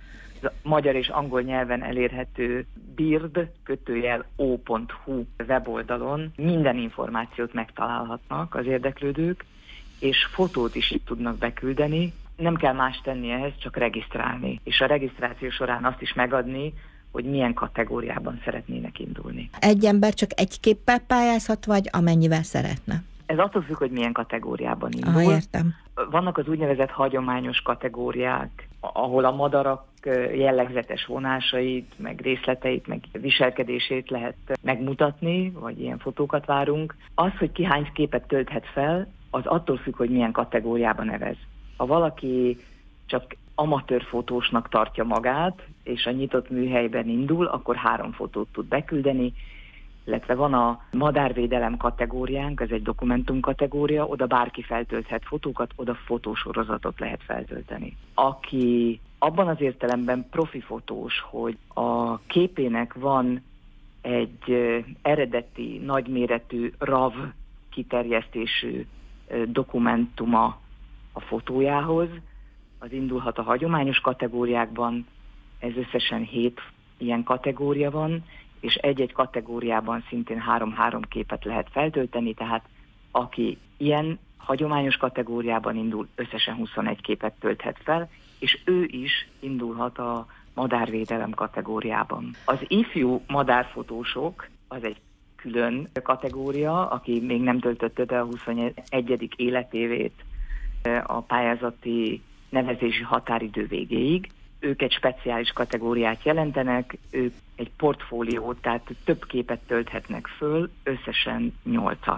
magyar és angol nyelven elérhető bird kötőjel o pont hu weboldalon minden információt megtalálhatnak az érdeklődők, és fotót is itt tudnak beküldeni. Nem kell más tenni ehhez, csak regisztrálni. És a regisztráció során azt is megadni, hogy milyen kategóriában szeretnének indulni. Egy ember csak egy képpel pályázhat, vagy amennyivel szeretne? Ez attól függ, hogy milyen kategóriában indul. Aha, értem. Vannak az úgynevezett hagyományos kategóriák, ahol a madarak jellegzetes vonásait, meg részleteit, meg viselkedését lehet megmutatni, vagy ilyen fotókat várunk. Az, hogy ki hány képet tölthet fel, az attól függ, hogy milyen kategóriában nevez. Ha valaki csak amatőr fotósnak tartja magát, és a nyitott műhelyben indul, akkor három fotót tud beküldeni, illetve van a madárvédelem kategóriánk, ez egy dokumentum kategória, oda bárki feltölthet fotókat, oda fotósorozatot lehet feltölteni. Aki abban az értelemben profi fotós, hogy a képének van egy eredeti, nagyméretű RAW kiterjesztésű dokumentuma a fotójához, az indulhat a hagyományos kategóriákban, ez összesen hét ilyen kategória van, és egy-egy kategóriában szintén három-három képet lehet feltölteni, tehát aki ilyen hagyományos kategóriában indul, összesen huszonegy képet tölthet fel, és ő is indulhat a madárvédelem kategóriában. Az ifjú madárfotósok, az egy külön kategória, aki még nem töltötte be a huszonegyedik életévét a pályázati nevezési határidő végéig. Ők egy speciális kategóriát jelentenek, ők egy portfóliót, tehát több képet tölthetnek föl, összesen nyolcat.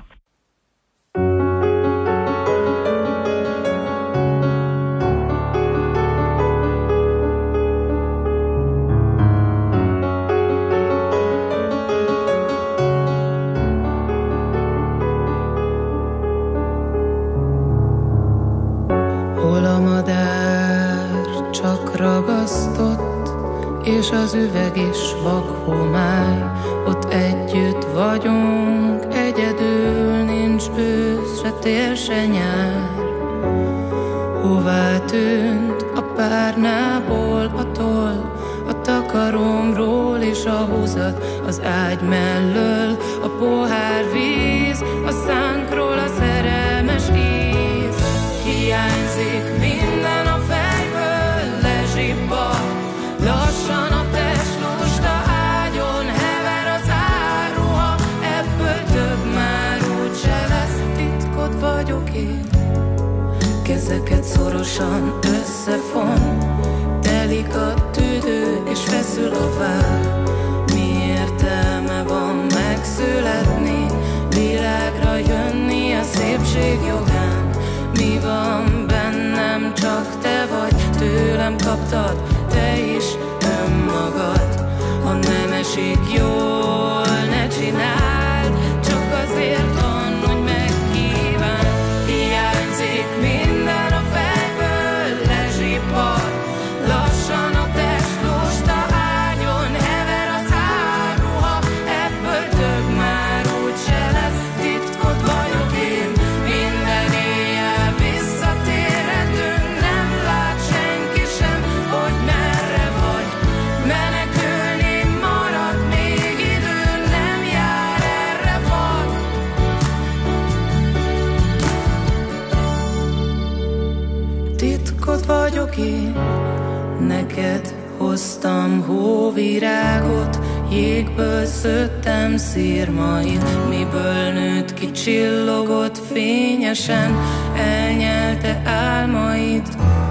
Hol a madár csak ragasztott, és az üveg is vakhomály, ott együtt vagyunk, egyedül nincs ősz, se tél, se nyár. Hová tűnt a párnából a toll, a takarómról és a húzat az ágy mellől, a pohár víz, a szánkról a szerelmes íz. Hiányzik minden a fejből, lezsibbad, lassan a test lusta ágyon hever az áruha, ebből több már úgyse lesz. Titkod vagyok én, kezeket szorosan összefon, telik a tüdő és feszül a vár. Mi értelme van megszületni, világra jönni a szépség jogán? Mi van bennem, csak te vagy, tőlem kaptad, te is önmagad. Ha nem esik jól, ne csináld, csak azért van, hogy megkíván. Hiányzik minden a fejből, lezsibbad, lassan a test lusta ágyon hever az áruha, ebből több már úgyse lesz. Titkod vagyok én, minden éjjel visszatérhetünk, nem lát senki sem, hogy merre vagy. Menekülni marad még idő, nem jár erre vad. Titkod vagyok én, neked hoztam hóvirágot, jégből szőttem szirmait, miből nőtt ki csillogott fényesen, elnyelte álmait.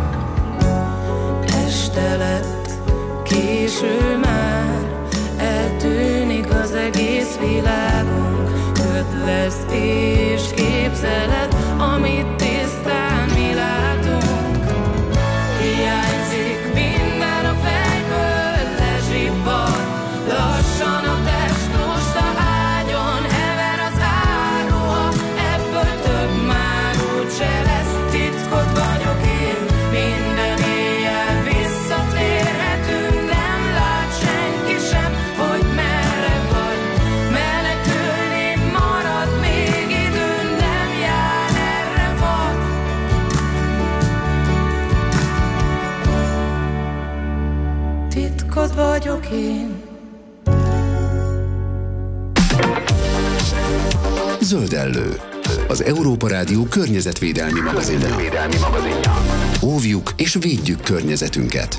Este lett, késő már, eltűnik az egész világunk, köd lesz és képzelet, amit tisztán mi látunk. Hiányzik minden a fejből, lezsibbad, lassan a test lusta ágyon hever az áruha, ebből több már úgyse lesz. Titkod vagyok én, minden éjjel visszatérhetünk, nem lát senki sem, hogy merre vagy. Menekülni marad még idő, nem jár titkod vagyok én. Zöldellő, az Európa Rádió környezetvédelmi magazinja. Óvjuk és védjük környezetünket.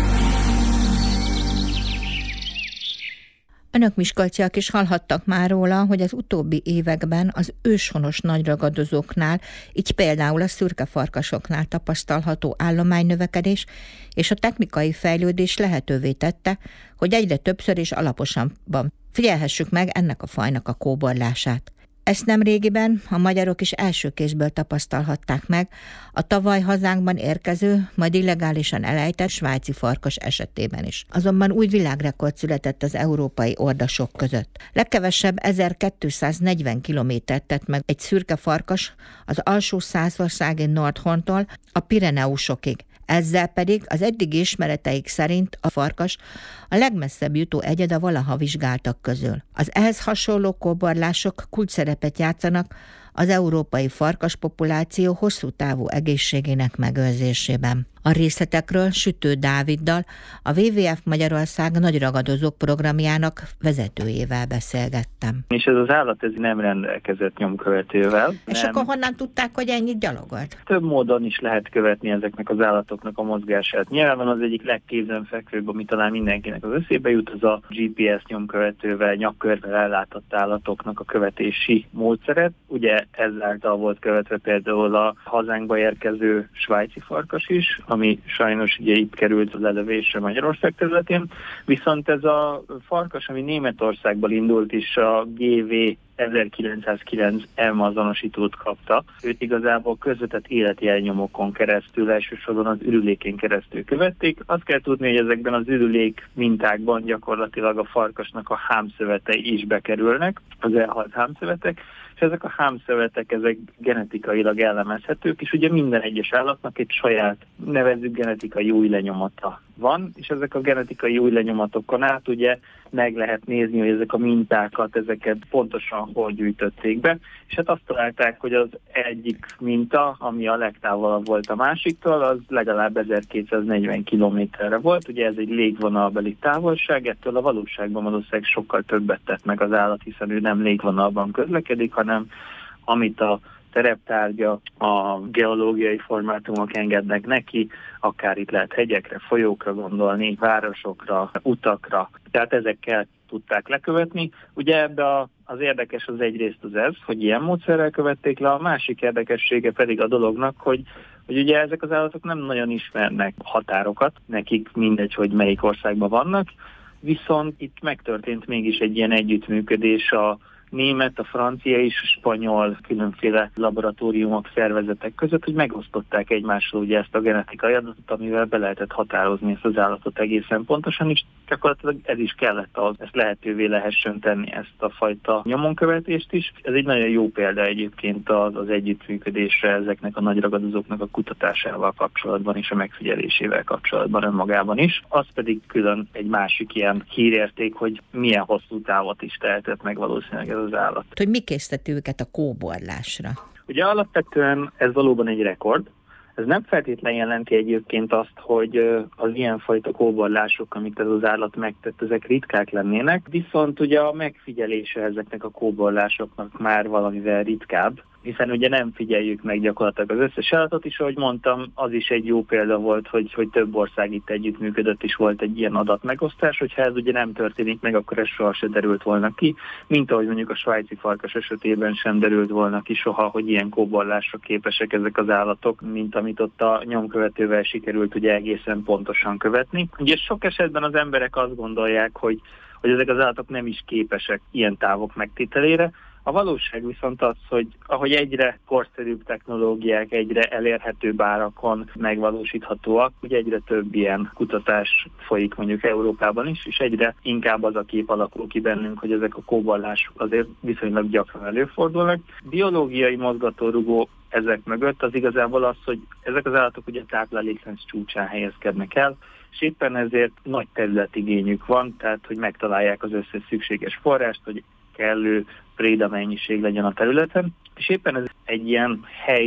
Önök miskolciak is hallhattak már róla, hogy az utóbbi években az őshonos nagyragadozóknál, így például a szürke farkasoknál tapasztalható állománynövekedés és a technikai fejlődés lehetővé tette, hogy egyre többször és alaposabban figyelhessük meg ennek a fajnak a kóborlását. Ezt nemrégiben a magyarok is első kézből tapasztalhatták meg a tavaly hazánkban érkező, majd illegálisan elejtett svájci farkas esetében is. Azonban új világrekord született az európai ordasok között. Legkevesebb ezerkétszáznegyven kilométert tett meg egy szürke farkas az alsó szászországi Nordhorntól a Pireneusokig. Ezzel pedig az eddigi ismereteik szerint a farkas a legmesszebb jutó egyed a valaha vizsgáltak közül. Az ehhez hasonló kóborlások kulcsszerepet játszanak az európai farkaspopuláció hosszú távú egészségének megőrzésében. A részletekről Sütő Dáviddal, a dupla vé vé ef Magyarország nagyragadozók programjának vezetőjével beszélgettem. És ez az állat ez nem rendelkezett nyomkövetővel. És nem. akkor honnan tudták, hogy ennyit gyalogolt? Több módon is lehet követni ezeknek az állatoknak a mozgását. Nyilván az egyik legkézenfekvőbb, ami talán mindenkinek az eszébe jut, az a gé pé es nyomkövetővel, nyakkörvel ellátott állatoknak a követési módszeret. Ugye ezáltal volt követve például a hazánkba érkező svájci farkas is, ami sajnos ugye itt került az lelövésre Magyarország területén, viszont ez a farkas, ami Németországból indult is, a gé vé ezerkilencszázkilenc em azonosítót kapta. Őt igazából közvetett életjelnyomokon keresztül, elsősorban az ürülékén keresztül követték. Azt kell tudni, hogy ezekben az ürülék mintákban gyakorlatilag a farkasnak a hámszövetei is bekerülnek, az elhalt hámszövetek, és ezek a hámszövetek, ezek genetikailag elemezhetők, és ugye minden egyes állatnak egy saját, nevezzük genetikai új lenyomata van, és ezek a genetikai új lenyomatokon át ugye meg lehet nézni, hogy ezek a mintákat, ezeket pontosan hol gyűjtötték be, és hát azt találták, hogy az egyik minta, ami a legtávolabb volt a másiktól, az legalább ezerkétszáznegyven kilométerre volt, ugye ez egy légvonalbeli távolság, ettől a valóságban valószínűleg sokkal többet tett meg az állat, hiszen ő nem légvonalban közlekedik, hanem amit a tereptárgya, a geológiai formátumok engednek neki, akár itt lehet hegyekre, folyókra gondolni, városokra, utakra, tehát ezekkel tudták lekövetni. Ugye ebbe a, az érdekes az egyrészt az ez, hogy ilyen módszerrel követték le, a másik érdekessége pedig a dolognak, hogy hogy ugye ezek az állatok nem nagyon ismernek határokat, nekik mindegy, hogy melyik országban vannak, viszont itt megtörtént mégis egy ilyen együttműködés a német, a francia és a spanyol különféle laboratóriumok, szervezetek között, hogy megosztották egymással ugye ezt a genetikai adatot, amivel be lehetett határozni ezt az állatot egészen pontosan, és gyakorlatilag ez is kellett ahhoz, ezt lehetővé lehessen tenni, ezt a fajta nyomonkövetést is. Ez egy nagyon jó példa egyébként az, az együttműködésre ezeknek a nagyragadozóknak a kutatásával kapcsolatban és a megfigyelésével kapcsolatban önmagában is. Az pedig külön egy másik ilyen hírérték, hogy milyen hosszú távot is tehetett meg valószínűleg az állat. Hogy mi készített őket a kóborlásra? Ugye alapvetően ez valóban egy rekord. Ez nem feltétlenül jelenti egyébként azt, hogy az ilyenfajta kóborlások, amit ez az állat megtett, ezek ritkák lennének, viszont ugye a megfigyelése ezeknek a kóborlásoknak már valamivel ritkább, hiszen ugye nem figyeljük meg gyakorlatilag az összes állatot is, ahogy mondtam, az is egy jó példa volt, hogy, hogy több ország itt együttműködött, és volt egy ilyen adatmegosztás, hogyha ez ugye nem történik meg, akkor ez soha se derült volna ki, mint ahogy mondjuk a svájci farkas esetében sem derült volna ki soha, hogy ilyen kóborlásra képesek ezek az állatok, mint amit ott a nyomkövetővel sikerült ugye egészen pontosan követni. Ugye sok esetben az emberek azt gondolják, hogy, hogy ezek az állatok nem is képesek ilyen távok megtételére. A valóság viszont az, hogy ahogy egyre korszerűbb technológiák, egyre elérhetőbb árakon megvalósíthatóak, ugye egyre több ilyen kutatás folyik mondjuk Európában is, és egyre inkább az a kép alakul ki bennünk, hogy ezek a kóborlások azért viszonylag gyakran előfordulnak. Biológiai mozgatórugó ezek mögött az igazából az, hogy ezek az állatok ugye tápláléklánc csúcsán helyezkednek el, és éppen ezért nagy területigényük van, tehát hogy megtalálják az összes szükséges forrást, hogy kellő préda mennyiség legyen a területen, és éppen ez egy ilyen helyi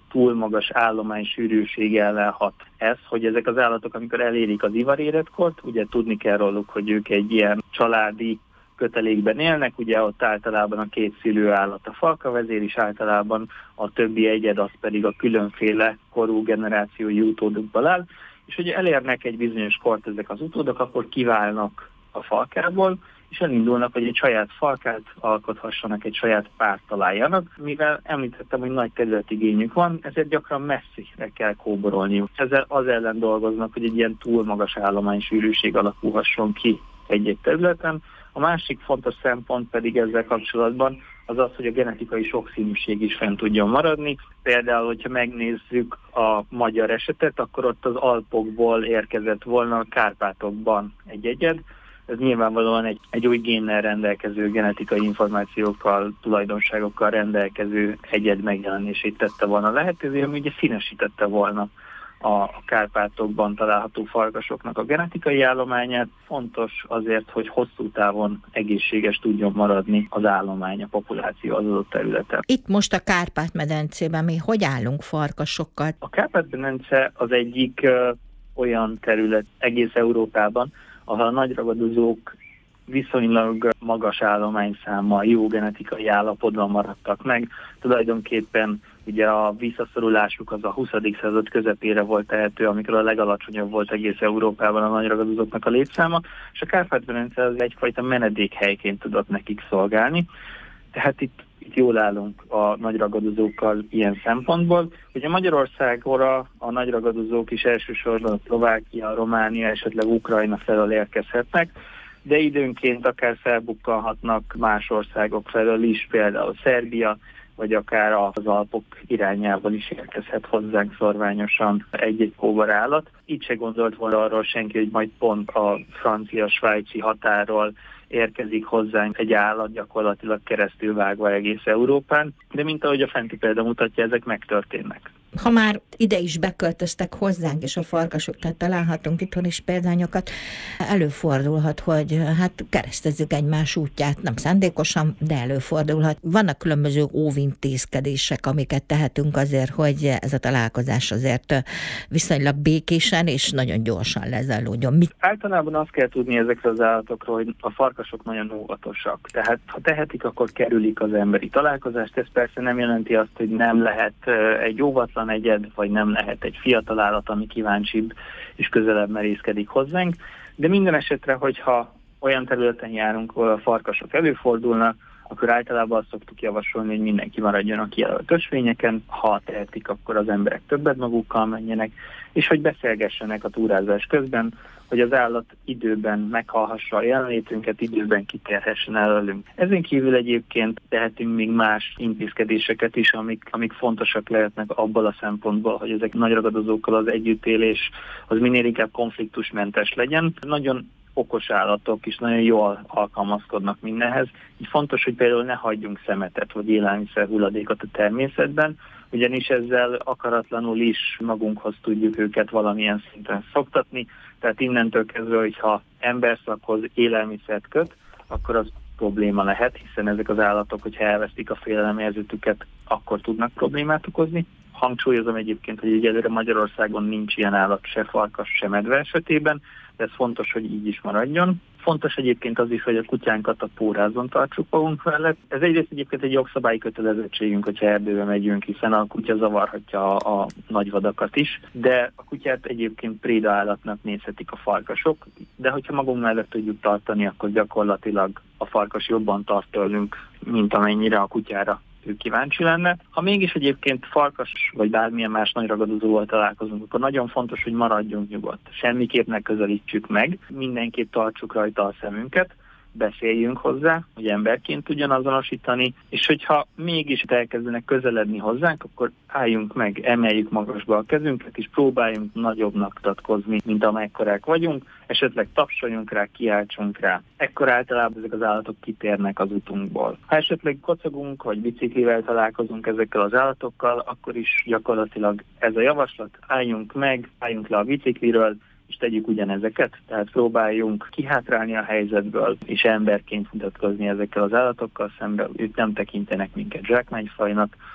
túl magas állománysűrűség ellen hat ez, hogy ezek az állatok, amikor elérik az ivaréretkort, ugye tudni kell róluk, hogy ők egy ilyen családi kötelékben élnek, ugye ott általában a két szülőállat a falkavezér is, általában a többi egyed, az pedig a különféle korú generációi utódokból áll, és hogy elérnek egy bizonyos kort ezek az utódok, akkor kiválnak a falkából, és elindulnak, hogy egy saját falkát alkothassanak, egy saját párt találjanak. Mivel említettem, hogy nagy területigényük van, ezért gyakran messzire kell kóborolniuk. Ezzel az ellen dolgoznak, hogy egy ilyen túl magas állománysűrűség alakulhasson ki egy-egy területen. A másik fontos szempont pedig ezzel kapcsolatban az az, hogy a genetikai sokszínűség is fenn tudjon maradni. Például, hogyha megnézzük a magyar esetet, akkor ott az Alpokból érkezett volna a Kárpátokban egy egyed. Ez nyilvánvalóan egy, egy új génnel rendelkező, genetikai információkkal, tulajdonságokkal rendelkező egyed megjelenését tette volna lehetővé, ami ugye színesítette volna a Kárpátokban található farkasoknak a genetikai állományát. Fontos azért, hogy hosszú távon egészséges tudjon maradni az állomány, a populáció az adott területen. Itt most a Kárpát-medencében mi hogy állunk farkasokkal? A Kárpát-medence az egyik ö, olyan terület egész Európában, ahol a nagyragadozók viszonylag magas állományszámmal, jó genetikai állapotban maradtak meg. Tulajdonképpen ugye a visszaszorulásuk az a huszadik század közepére volt tehető, amikor a legalacsonyabb volt egész Európában a nagyragadozóknak a létszáma, és a Kárpát-medence az egyfajta menedékhelyként tudott nekik szolgálni. Tehát itt, itt jól állunk a nagyragadozókkal ilyen szempontból. Ugye Magyarországra a nagyragadozók is elsősorban Szlovákia, Románia, esetleg Ukrajna felől érkezhetnek, de időnként akár felbukkanhatnak más országok felől is, például Szerbia, vagy akár az Alpok irányában is érkezhet hozzánk szorványosan egy-egy kóborállat. Itt se gondolt volna arról senki, hogy majd pont a francia-svájci határól érkezik hozzánk egy állat, gyakorlatilag keresztülvágva egész Európán, de mint ahogy a fenti példa mutatja, ezek megtörténnek. Ha már ide is beköltöztek hozzánk, és a farkasok, tehát találhatunk itthon is példányokat, előfordulhat, hogy hát keresztezzük egymás útját, nem szándékosan, de előfordulhat. Vannak különböző óvintézkedések, amiket tehetünk azért, hogy ez a találkozás azért viszonylag békésen és nagyon gyorsan lezajlódjon. Mit? Általában azt kell tudni ezekről az állatokról, hogy a farkasok nagyon óvatosak. Tehát ha tehetik, akkor kerülik az emberi találkozást. Ez persze nem jelenti azt, hogy nem lehet egy óvatlan egyed, vagy nem lehet egy fiatal állat, ami kíváncsibb és közelebb merészkedik hozzánk, de minden esetre, hogyha olyan területen járunk, ahol a farkasok előfordulnak, akkor általában azt szoktuk javasolni, hogy mindenki maradjon a kijelölt ösvényeken, ha tehetik, akkor az emberek többet magukkal menjenek, és hogy beszélgessenek a túrázás közben, hogy az állat időben meghallhassa a jelenlétünket, időben kitérhessen előlünk. Ezen kívül egyébként tehetünk még más intézkedéseket is, amik, amik fontosak lehetnek abból a szempontból, hogy ezek nagyragadozókkal az együttélés az minél inkább konfliktusmentes legyen. Nagyon okos állatok is nagyon jól alkalmazkodnak mindenhez. Így fontos, hogy például ne hagyjunk szemetet vagy élelmiszer hulladékot a természetben, ugyanis ezzel akaratlanul is magunkhoz tudjuk őket valamilyen szinten szoktatni. Tehát innentől kezdve, hogyha emberszakhoz élelmiszert köt, akkor az probléma lehet, hiszen ezek az állatok, hogyha elvesztik a félelemérzetüket, akkor tudnak problémát okozni. Hangsúlyozom egyébként, hogy egyelőre Magyarországon nincs ilyen állat, se farkas, se medve esetében, de ez fontos, hogy így is maradjon. Fontos egyébként az is, hogy a kutyánkat a pórázon tartsuk magunk mellett. Ez egyrészt egyébként egy jogszabályi kötelezettségünk, hogyha erdőbe megyünk, hiszen a kutya zavarhatja a, a nagyvadakat is, de a kutyát egyébként préda állatnak nézhetik a farkasok, de hogyha magunk mellett tudjuk tartani, akkor gyakorlatilag a farkas jobban tart tőlünk, mint amennyire a kutyára ő kíváncsi lenne. Ha mégis egyébként farkas vagy bármilyen más nagyragadozóval találkozunk, akkor nagyon fontos, hogy maradjunk nyugodt. Semmiképp ne közelítsük meg, mindenképp tartsuk rajta a szemünket, beszéljünk hozzá, hogy emberként tudjon azonosítani, és hogyha mégis elkezdenek közeledni hozzánk, akkor álljunk meg, emeljük magasba a kezünket, és próbáljunk nagyobbnak mutatkozni, mint amekkorák vagyunk, esetleg tapsoljunk rá, kiáltsunk rá. Ekkor általában ezek az állatok kitérnek az utunkból. Ha esetleg kocogunk, vagy biciklivel találkozunk ezekkel az állatokkal, akkor is gyakorlatilag ez a javaslat, álljunk meg, álljunk le a bicikliről, és tegyük ugyanezeket, tehát próbáljunk kihátrálni a helyzetből, és emberként mutatkozni ezekkel az állatokkal szemben, ők nem tekintenek minket zsákmányfajnak,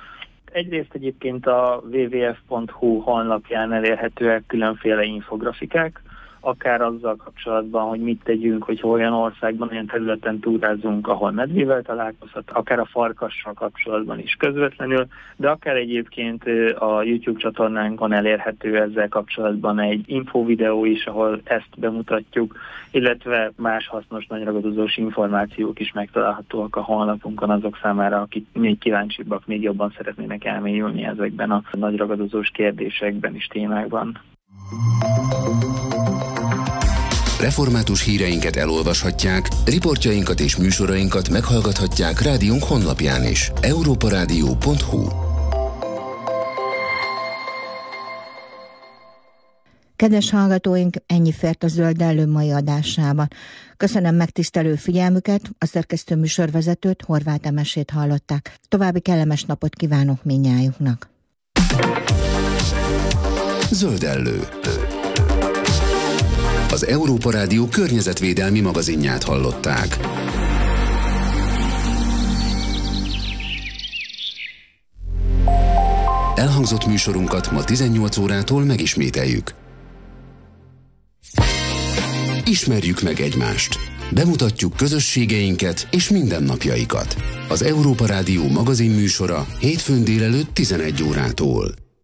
Egyrészt egyébként a double-u double-u double-u pont hu honlapján elérhetőek különféle infografikák, akár azzal kapcsolatban, hogy mit tegyünk, hogy olyan országban, olyan területen túrázunk, ahol medvével találkozhat, akár a farkassal kapcsolatban is közvetlenül, de akár egyébként a YouTube csatornánkon elérhető ezzel kapcsolatban egy infovideó is, ahol ezt bemutatjuk, illetve más hasznos nagyragadozós információk is megtalálhatóak a honlapunkon azok számára, akik még kíváncsibbak, még jobban szeretnének elmélyülni ezekben a nagyragadozós kérdésekben és témákban. Református híreinket elolvashatják, riportjainkat és műsorainkat meghallgathatják rádiónk honlapján is. európa rádió pont hu. Kedves hallgatóink, ennyi fért a Zöldellő mai adásában. Köszönöm megtisztelő figyelmüket, a szerkesztő műsorvezetőt, Horváth Emesét hallották. További kellemes napot kívánok mindnyájuknak. Zöldellő. Az Európa Rádió környezetvédelmi magazinját hallották. Elhangzott műsorunkat ma tizennyolc órától megismételjük. Ismerjük meg egymást. Bemutatjuk közösségeinket és mindennapjaikat. Az Európa Rádió magazin műsora hétfőn délelőtt tizenegy órától.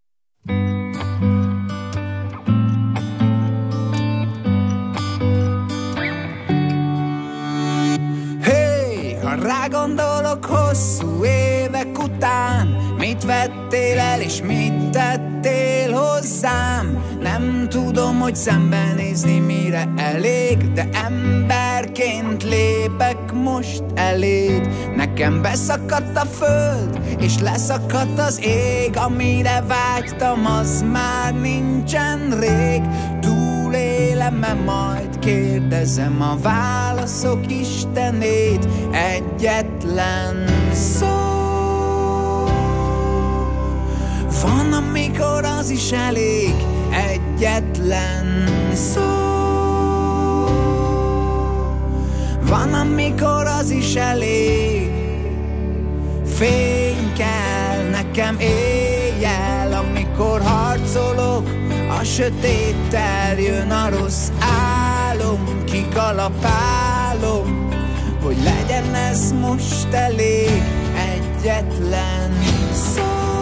Rágondolok hosszú évek után, mit vettél el és mit tettél hozzám. Nem tudom, hogy szembenézni mire elég, de emberként lépek most eléd. Nekem beszakadt a föld, és leszakadt az ég, amire vágytam, az már nincsen rég. Túlélem-e majd, kérdezem a válaszok istenét, egyetlen szó. Van, amikor az is elég, egyetlen szó. Van, amikor az is elég, fény kell nekem éjjel, amikor harcolok, a sötéttel jön a rossz álom, kikalapálom, hogy legyen ez most elég, egyetlen szó.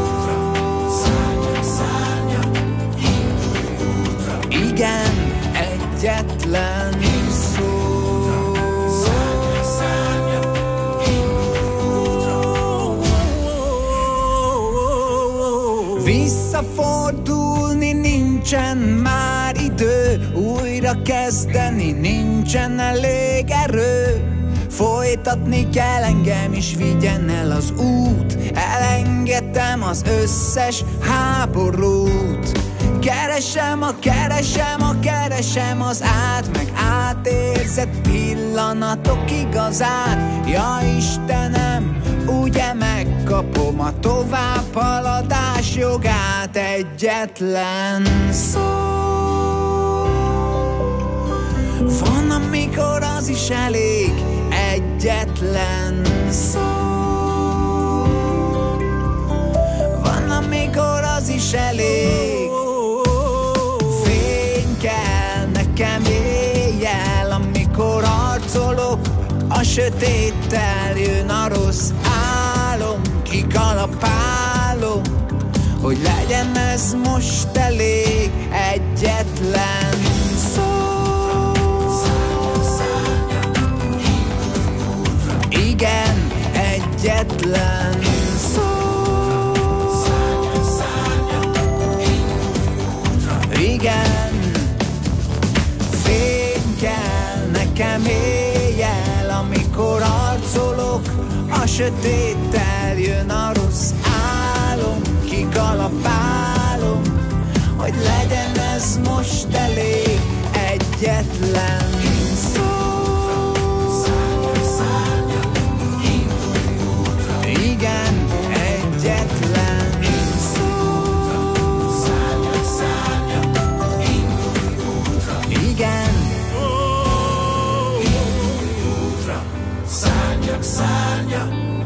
Igen, egyetlen szó. Visszafordulni nincsen már idő, újra kezdeni nincsen elég erő. Folytatni kell, engem is vigyen el az út, elengedtem az összes háborút. Keresem a, keresem a, keresem az át, meg átérzett pillanatok igazát. Ja Istenem, ugye megkapom a továbbhaladás jogát, egyetlen szó. Van, amikor az is elég, egyetlen szó. Van, amikor az is elég, fény kell nekem éjjel, amikor harcolok, a sötéttel jön a rossz álom, kikalapálom, hogy legyen ez most elég, egyetlen szó. Igen, egyetlen szó. Igen, fény kell nekem éjjel, amikor harcolok, a sötéttel jön a rossz álom, kikalapálom, hogy legyen ez most elég, egyetlen szó. Igen, egyetlen szó. Igen. Szárnyak, szárnyak,